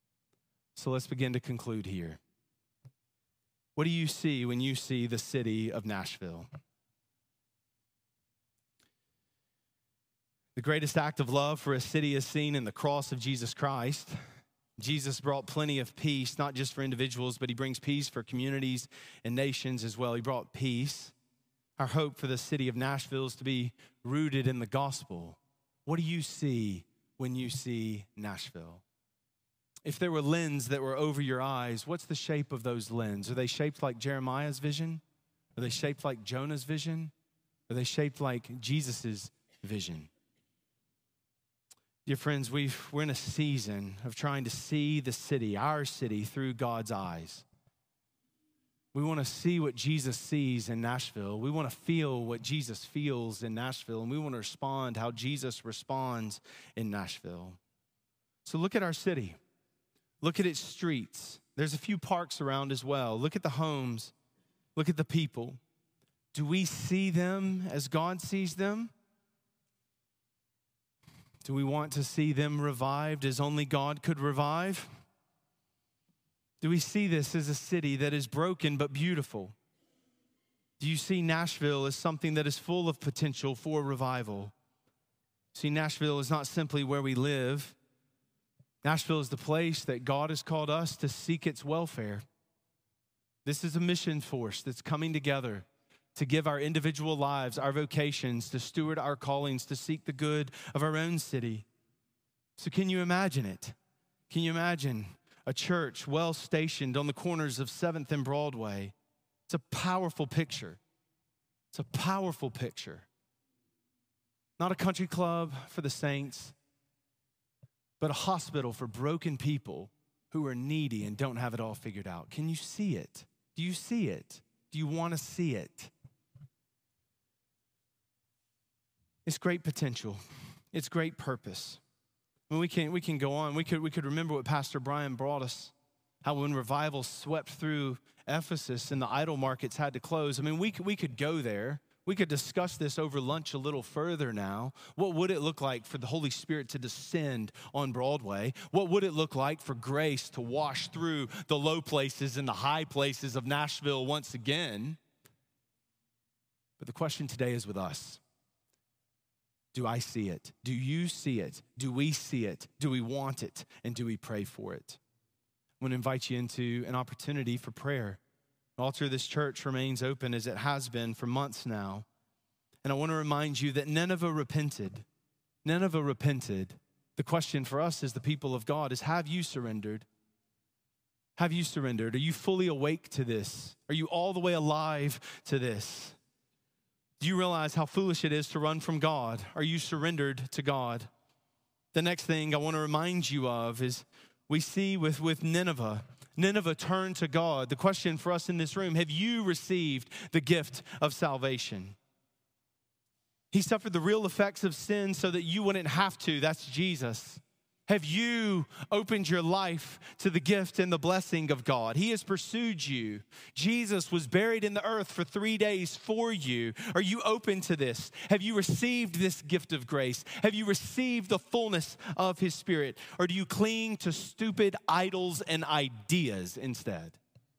So let's begin to conclude here. What do you see when you see the city of Nashville? The greatest act of love for a city is seen in the cross of Jesus Christ. Jesus brought plenty of peace, not just for individuals, but he brings peace for communities and nations as well. He brought peace. Our hope for the city of Nashville is to be rooted in the gospel. What do you see when you see Nashville? If there were lenses that were over your eyes, what's the shape of those lenses? Are they shaped like Jeremiah's vision? Are they shaped like Jonah's vision? Are they shaped like Jesus's vision? Dear friends, we're in a season of trying to see the city, our city, through God's eyes. We want to see what Jesus sees in Nashville. We want to feel what Jesus feels in Nashville, and we want to respond how Jesus responds in Nashville. So look at our city. Look at its streets. There's a few parks around as well. Look at the homes. Look at the people. Do we see them as God sees them? Do we want to see them revived as only God could revive? Do we see this as a city that is broken but beautiful? Do you see Nashville as something that is full of potential for revival? See, Nashville is not simply where we live. Nashville is the place that God has called us to seek its welfare. This is a mission force that's coming together to give our individual lives, our vocations, to steward our callings, to seek the good of our own city. So can you imagine it? Can you imagine a church well stationed on the corners of 7th and Broadway? It's a powerful picture. It's a powerful picture. Not a country club for the saints, but a hospital for broken people who are needy and don't have it all figured out. Can you see it? Do you see it? Do you want to see it? It's great potential. It's great purpose. I mean, we can go on. We could remember what Pastor Brian brought us, how when revival swept through Ephesus and the idol markets had to close. I mean, we could go there. We could discuss this over lunch a little further now. What would it look like for the Holy Spirit to descend on Broadway? What would it look like for grace to wash through the low places and the high places of Nashville once again? But the question today is with us. Do I see it? Do you see it? Do we see it? Do we want it? And do we pray for it? I want to invite you into an opportunity for prayer. The altar of this church remains open as it has been for months now. And I want to remind you that Nineveh repented. Nineveh repented. The question for us as the people of God is, have you surrendered? Have you surrendered? Are you fully awake to this? Are you all the way alive to this? Do you realize how foolish it is to run from God? Are you surrendered to God? The next thing I want to remind you of is we see with Nineveh. Nineveh turned to God. The question for us in this room, have you received the gift of salvation? He suffered the real effects of sin so that you wouldn't have to. That's Jesus. Have you opened your life to the gift and the blessing of God? He has pursued you. Jesus was buried in the earth for 3 days for you. Are you open to this? Have you received this gift of grace? Have you received the fullness of His Spirit? Or do you cling to stupid idols and ideas instead?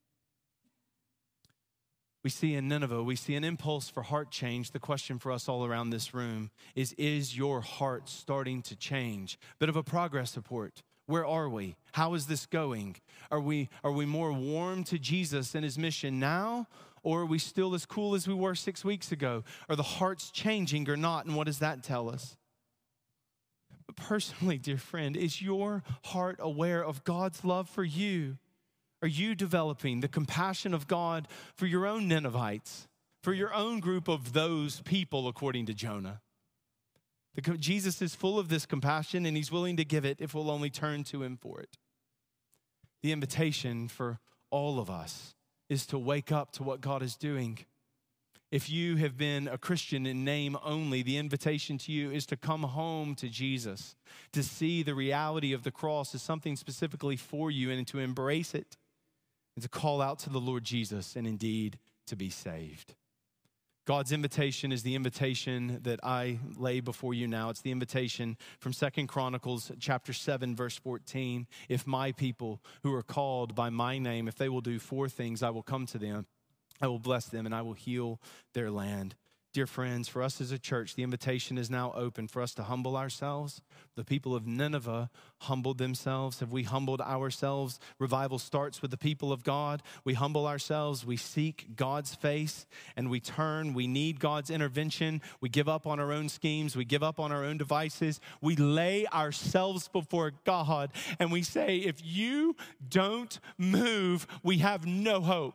We see in Nineveh, we see an impulse for heart change. The question for us all around this room is your heart starting to change? Bit of a progress report. Where are we? How is this going? Are we more warm to Jesus and His mission now? Or are we still as cool as we were 6 weeks ago? Are the hearts changing or not? And what does that tell us? But personally, dear friend, is your heart aware of God's love for you? Are you developing the compassion of God for your own Ninevites, for your own group of those people, according to Jonah? Jesus is full of this compassion, and He's willing to give it if we'll only turn to Him for it. The invitation for all of us is to wake up to what God is doing. If you have been a Christian in name only, the invitation to you is to come home to Jesus, to see the reality of the cross as something specifically for you and to embrace it, and to call out to the Lord Jesus and indeed to be saved. God's invitation is the invitation that I lay before you now. It's the invitation from 2 Chronicles chapter 7, verse 14. If my people who are called by my name, if they will do 4 things, I will come to them. I will bless them and I will heal their land. Dear friends, for us as a church, the invitation is now open for us to humble ourselves. The people of Nineveh humbled themselves. Have we humbled ourselves? Revival starts with the people of God. We humble ourselves. We seek God's face and we turn. We need God's intervention. We give up on our own schemes. We give up on our own devices. We lay ourselves before God and we say, if you don't move, we have no hope.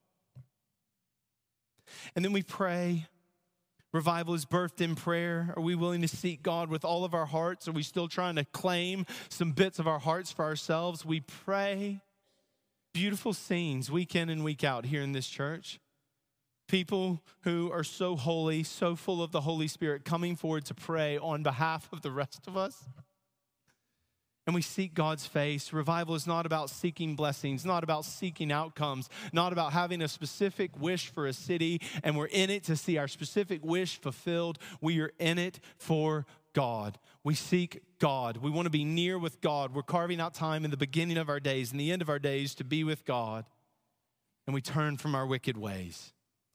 And then we pray. Revival is birthed in prayer. Are we willing to seek God with all of our hearts? Are we still trying to claim some bits of our hearts for ourselves? We pray. Beautiful scenes week in and week out here in this church. People who are so holy, so full of the Holy Spirit, coming forward to pray on behalf of the rest of us. And we seek God's face. Revival is not about seeking blessings, not about seeking outcomes, not about having a specific wish for a city, and we're in it to see our specific wish fulfilled. We are in it for God. We seek God. We want to be near with God. We're carving out time in the beginning of our days and the end of our days to be with God. And we turn from our wicked ways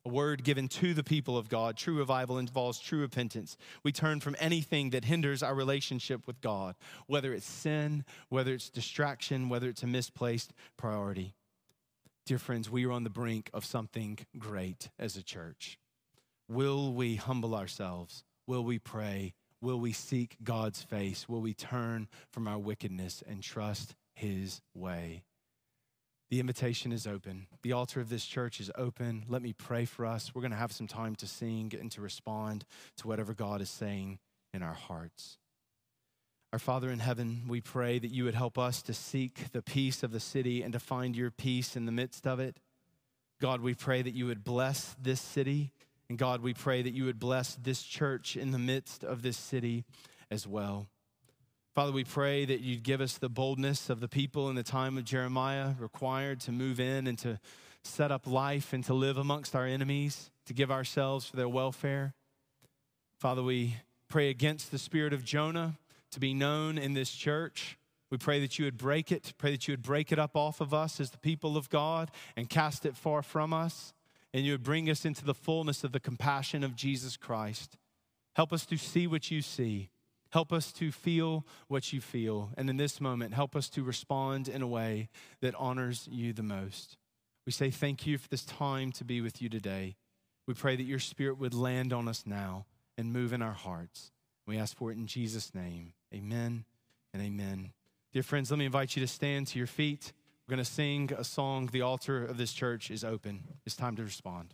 a word given to the people of God. True revival involves true repentance. We turn from anything that hinders our relationship with God, whether it's sin, whether it's distraction, whether it's a misplaced priority. Dear friends, we are on the brink of something great as a church. Will we humble ourselves? Will we pray? Will we seek God's face? Will we turn from our wickedness and trust his way? The invitation is open. The altar of this church is open. Let me pray for us. We're going to have some time to sing and to respond to whatever God is saying in our hearts. Our Father in heaven, we pray that you would help us to seek the peace of the city and to find your peace in the midst of it. God, we pray that you would bless this city. And God, we pray that you would bless this church in the midst of this city as well. Father, we pray that you'd give us the boldness of the people in the time of Jeremiah required to move in and to set up life and to live amongst our enemies, to give ourselves for their welfare. Father, we pray against the spirit of Jonah to be known in this church. We pray that you would break it, pray that you would break it up off of us as the people of God and cast it far from us. And you would bring us into the fullness of the compassion of Jesus Christ. Help us to see what you see. Help us to feel what you feel. And in this moment, help us to respond in a way that honors you the most. We say thank you for this time to be with you today. We pray that your Spirit would land on us now and move in our hearts. We ask for it in Jesus' name. Amen and amen. Dear friends, let me invite you to stand to your feet. We're going to sing a song. The altar of this church is open. It's time to respond.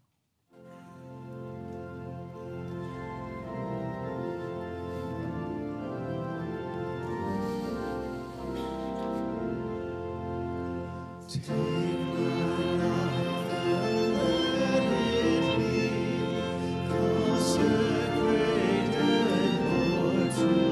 Take my life and let it be consecrated, Lord,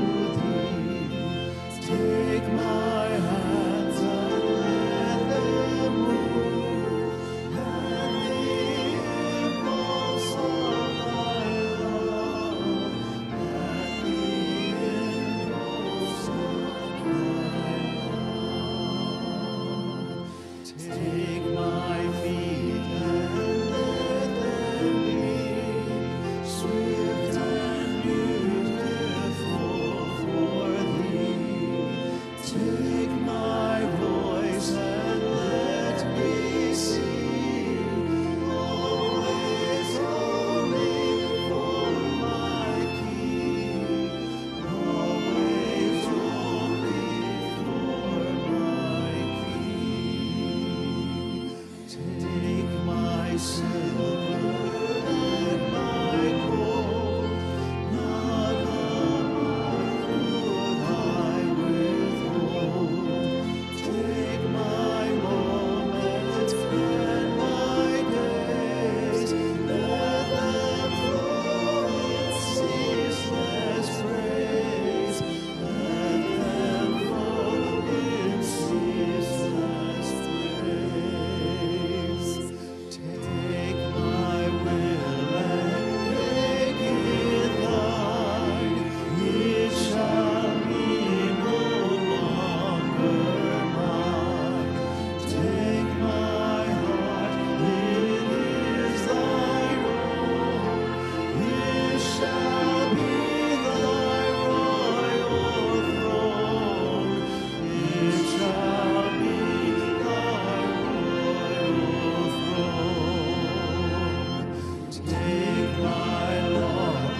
to thee. Take my hands and let them move, and the impulse of thy love, and the impulse of thy love. Take my feet and let them be swift and beautiful for thee. Take my voice and let me sing, always only for my King, always only for my King. Take my silver and my gold, none of mine could I withhold. Take my moments and my days, let them flow in ceaseless praise, let them flow in ceaseless praise. Take my will and make it thine, it shall be no longer mine. Take my heart, it is thine own, it shall be thy royal throne, it shall be thy royal throne. Take my Lord,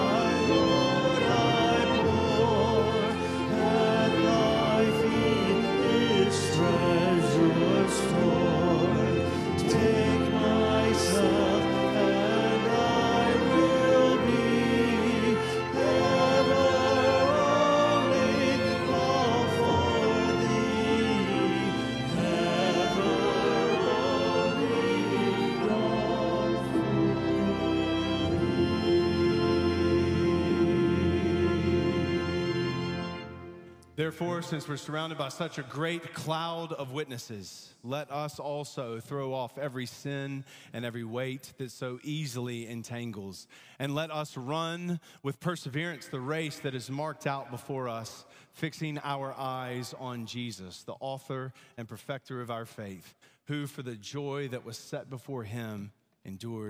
I pour at thy feet its treasure store. Take myself, and I will be ever only all for thee, ever only all Therefore, since we're surrounded by such a great cloud of witnesses, let us also throw off every sin and every weight that so easily entangles. And let us run with perseverance the race that is marked out before us, fixing our eyes on Jesus, the author and perfecter of our faith, who for the joy that was set before him endured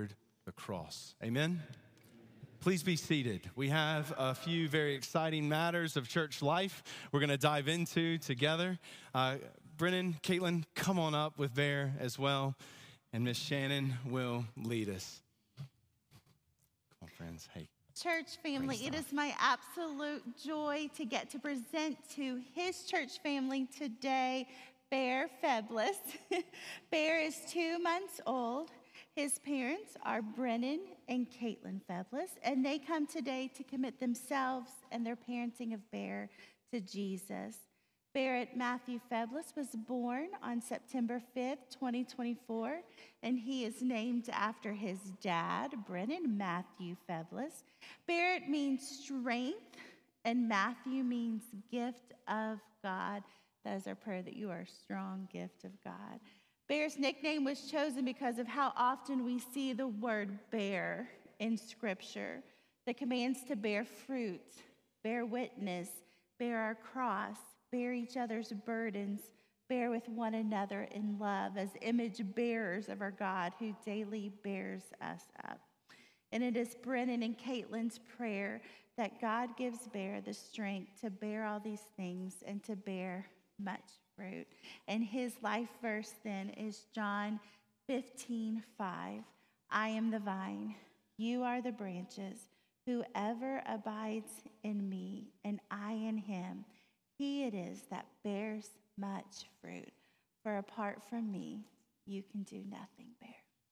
the cross. Amen? Please be seated. We have a few very exciting matters of church life we're going to dive into together. Brennan, Caitlin, come on up with Bear as well, and Miss Shannon will lead us. Come on, friends. Hey. Church family, it is my absolute joy to get to present to his church family today, Bear Feblis. Bear is 2 months old. His parents are Brennan and Caitlin Feblis, and they come today to commit themselves and their parenting of Bear to Jesus. Barrett Matthew Feblis was born on September 5th, 2024, and he is named after his dad, Brennan Matthew Feblis. Barrett means strength, and Matthew means gift of God. That is our prayer, that you are a strong gift of God. Bear's nickname was chosen because of how often we see the word bear in Scripture. The commands to bear fruit, bear witness, bear our cross, bear each other's burdens, bear with one another in love as image bearers of our God who daily bears us up. And it is Brennan and Caitlin's prayer that God gives Bear the strength to bear all these things and to bear much fruit. And his life verse then is John 15:5. I am the vine, you are the branches. Whoever abides in me and I in him, he it is that bears much fruit. For apart from me, you can do nothing, Bear.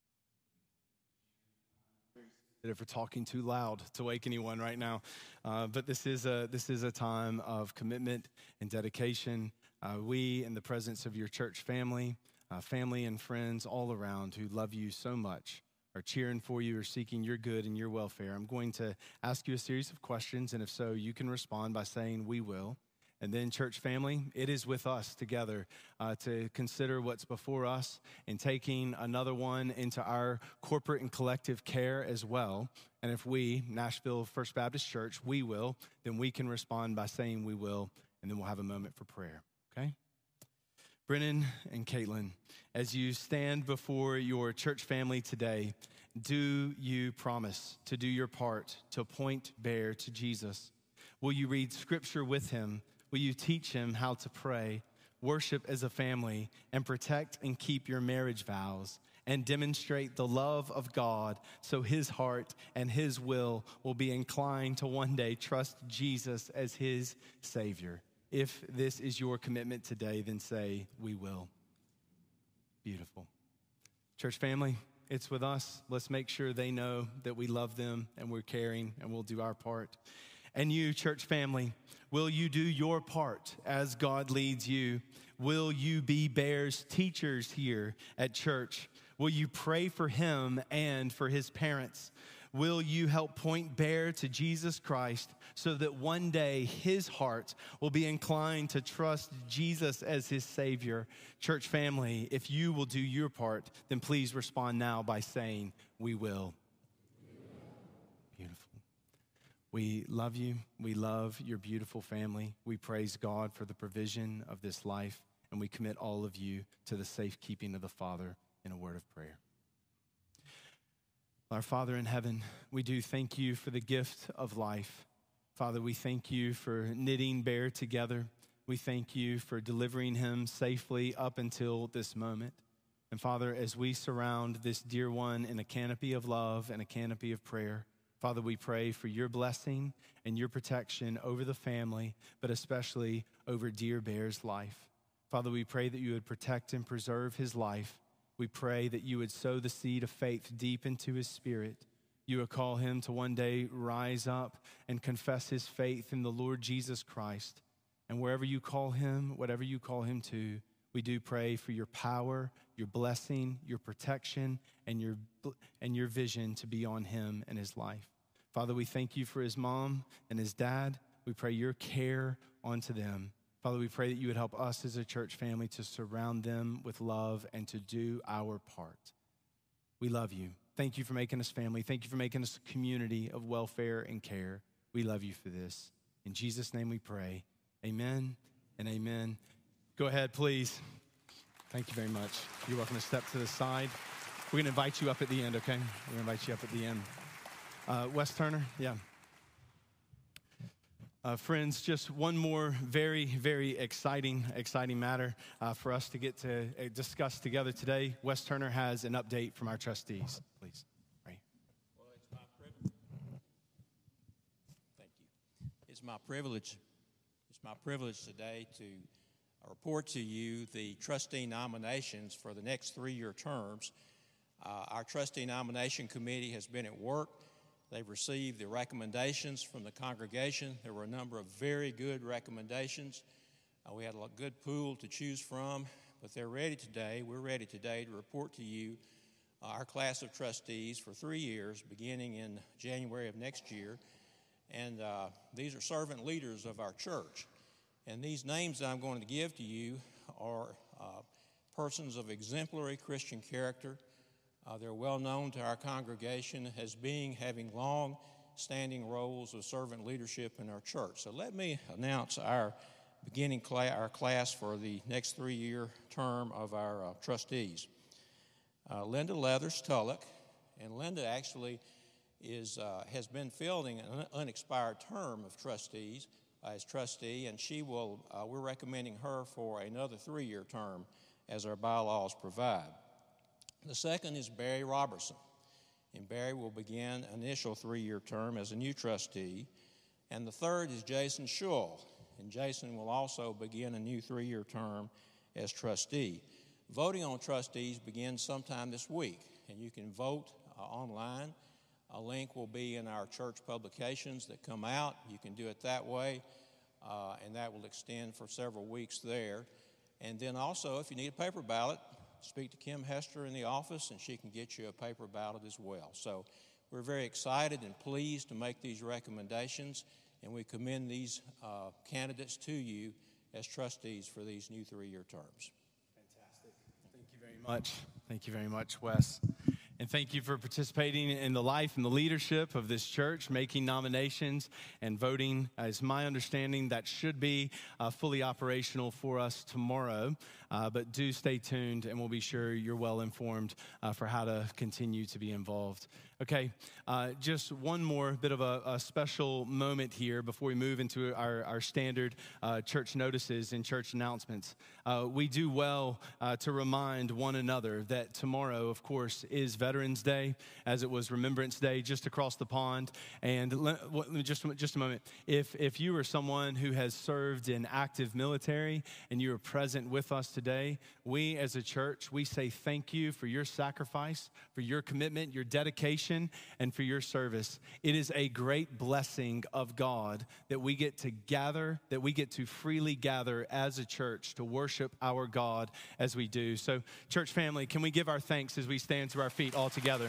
If we're talking too loud to wake anyone right now, but this is a time of commitment and dedication. We, in the presence of your church family, family and friends all around who love you so much, are cheering for you, are seeking your good and your welfare. I'm going to ask you a series of questions, and if so, you can respond by saying, we will. And then, church family, it is with us together to consider what's before us and taking another one into our corporate and collective care as well. And if we, Nashville First Baptist Church, we will, then we can respond by saying we will, and then we'll have a moment for prayer, okay? Brennan and Caitlin, as you stand before your church family today, do you promise to do your part to point Bear to Jesus? Will you read Scripture with him? Will you teach him how to pray, worship as a family, and protect and keep your marriage vows, and demonstrate the love of God so his heart and his will be inclined to one day trust Jesus as his Savior? If this is your commitment today, then say, we will. Beautiful. Church family, it's with us. Let's make sure they know that we love them and we're caring and we'll do our part. And you, church family, will you do your part as God leads you? Will you be Bear's teachers here at church? Will you pray for him and for his parents? Will you help point Bear to Jesus Christ so that one day his heart will be inclined to trust Jesus as his Savior? Church family, if you will do your part, then please respond now by saying, we will. Beautiful. We love you. We love your beautiful family. We praise God for the provision of this life, and we commit all of you to the safekeeping of the Father in a word of prayer. Our Father in heaven, we do thank you for the gift of life. Father, we thank you for knitting Bear together. We thank you for delivering him safely up until this moment. And Father, as we surround this dear one in a canopy of love and a canopy of prayer, Father, we pray for your blessing and your protection over the family, but especially over dear Bear's life. Father, we pray that you would protect and preserve his life. We pray that you would sow the seed of faith deep into his spirit. You would call him to one day rise up and confess his faith in the Lord Jesus Christ. And wherever you call him, whatever you call him to, we do pray for your power, your blessing, your protection, and your vision to be on him and his life. Father, we thank you for his mom and his dad. We pray your care onto them. Father, we pray that you would help us as a church family to surround them with love and to do our part. We love you. Thank you for making us family. Thank you for making us a community of welfare and care. We love you for this. In Jesus' name we pray. Amen and amen. Go ahead, please. Thank you very much. You're welcome to step to the side. We're going to invite you up at the end, okay? We're going to invite you up at the end. Wes Turner, yeah. Friends, just one more very, very exciting matter for us to get to discuss together today. Wes Turner has an update from our trustees, please. Right. Well, it's my privilege. Thank you. It's my privilege today to report to you the trustee nominations for the next 3-year terms. Our trustee nomination committee has been at work. They've received the recommendations from the congregation. There were a number of very good recommendations. We had a good pool to choose from, but they're ready today. We're ready today to report to you our class of trustees for 3 years, beginning in January of next year. And these are servant leaders of our church. And these names that I'm going to give to you are persons of exemplary Christian character. They're well known to our congregation as having long-standing roles of servant leadership in our church. So let me announce our class for the next 3-year term of our trustees. Linda Leathers Tulloch, and Linda actually has been filling an unexpired term of trustees as trustee, and we're recommending her for another 3-year term as our bylaws provide. The second is Barry Robertson, and Barry will begin an initial 3-year term as a new trustee. And the third is Jason Schull, and Jason will also begin a new 3-year term as trustee. Voting on trustees begins sometime this week, and you can vote online. A link will be in our church publications that come out. You can do it that way, and that will extend for several weeks there. And then also, if you need a paper ballot, speak to Kim Hester in the office, and she can get you a paper ballot as well. So we're very excited and pleased to make these recommendations, and we commend these candidates to you as trustees for these new 3-year terms. Fantastic. Thank you very much. Thank you very much, Wes. And thank you for participating in the life and the leadership of this church, making nominations and voting. As my understanding, that should be fully operational for us tomorrow. But do stay tuned, and we'll be sure you're well informed for how to continue to be involved. Okay, just one more bit of a special moment here before we move into our standard church notices and church announcements. We do well to remind one another that tomorrow, of course, is Veterans Day, as it was Remembrance Day just across the pond. And just a moment, if you are someone who has served in active military and you are present with us today, we as a church, we say thank you for your sacrifice, for your commitment, your dedication, and for your service. It is a great blessing of God that we get to gather, that we get to freely gather as a church to worship our God as we do. So, church family, can we give our thanks as we stand to our feet all together?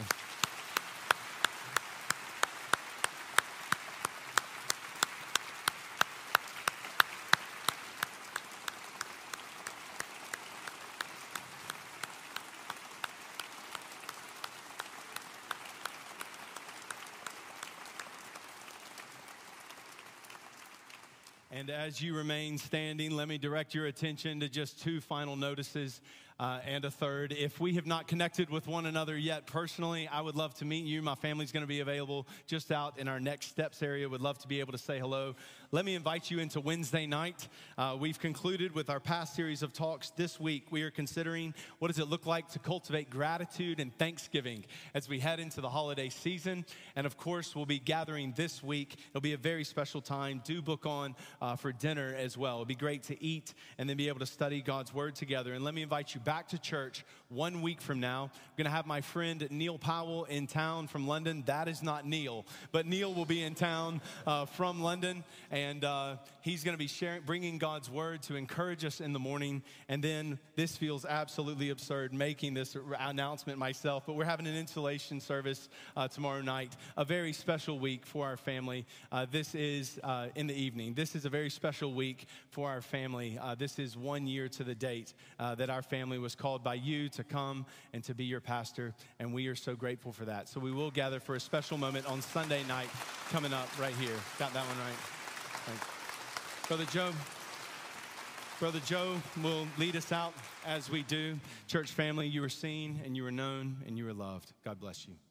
And as you remain standing, let me direct your attention to just 2 final notices and a third. If we have not connected with one another yet personally, I would love to meet you. My family's going to be available just out in our next steps area. Would love to be able to say hello. Let me invite you into Wednesday night. We've concluded with our past series of talks. This week, we are considering what does it look like to cultivate gratitude and thanksgiving as we head into the holiday season. And of course, we'll be gathering this week. It'll be a very special time. Do book on for dinner as well. It'll be great to eat and then be able to study God's Word together. And let me invite you back to church 1 week from now. I'm going to have my friend Neil Powell in town from London. That is not Neil, but Neil will be in town from London, and he's going to be bringing God's Word to encourage us in the morning. And then this feels absolutely absurd making this announcement myself, but we're having an installation service tomorrow night, a very special week for our family. This is in the evening. This is a very special week for our family. This is 1 year to the date that our family was called by you to come and to be your pastor, and we are so grateful for that. So we will gather for a special moment on Sunday night coming up right here. Got that one right? Thanks. Brother Joe. Brother Joe will lead us out as we do. Church family, you are seen and you are known and you are loved. God bless you.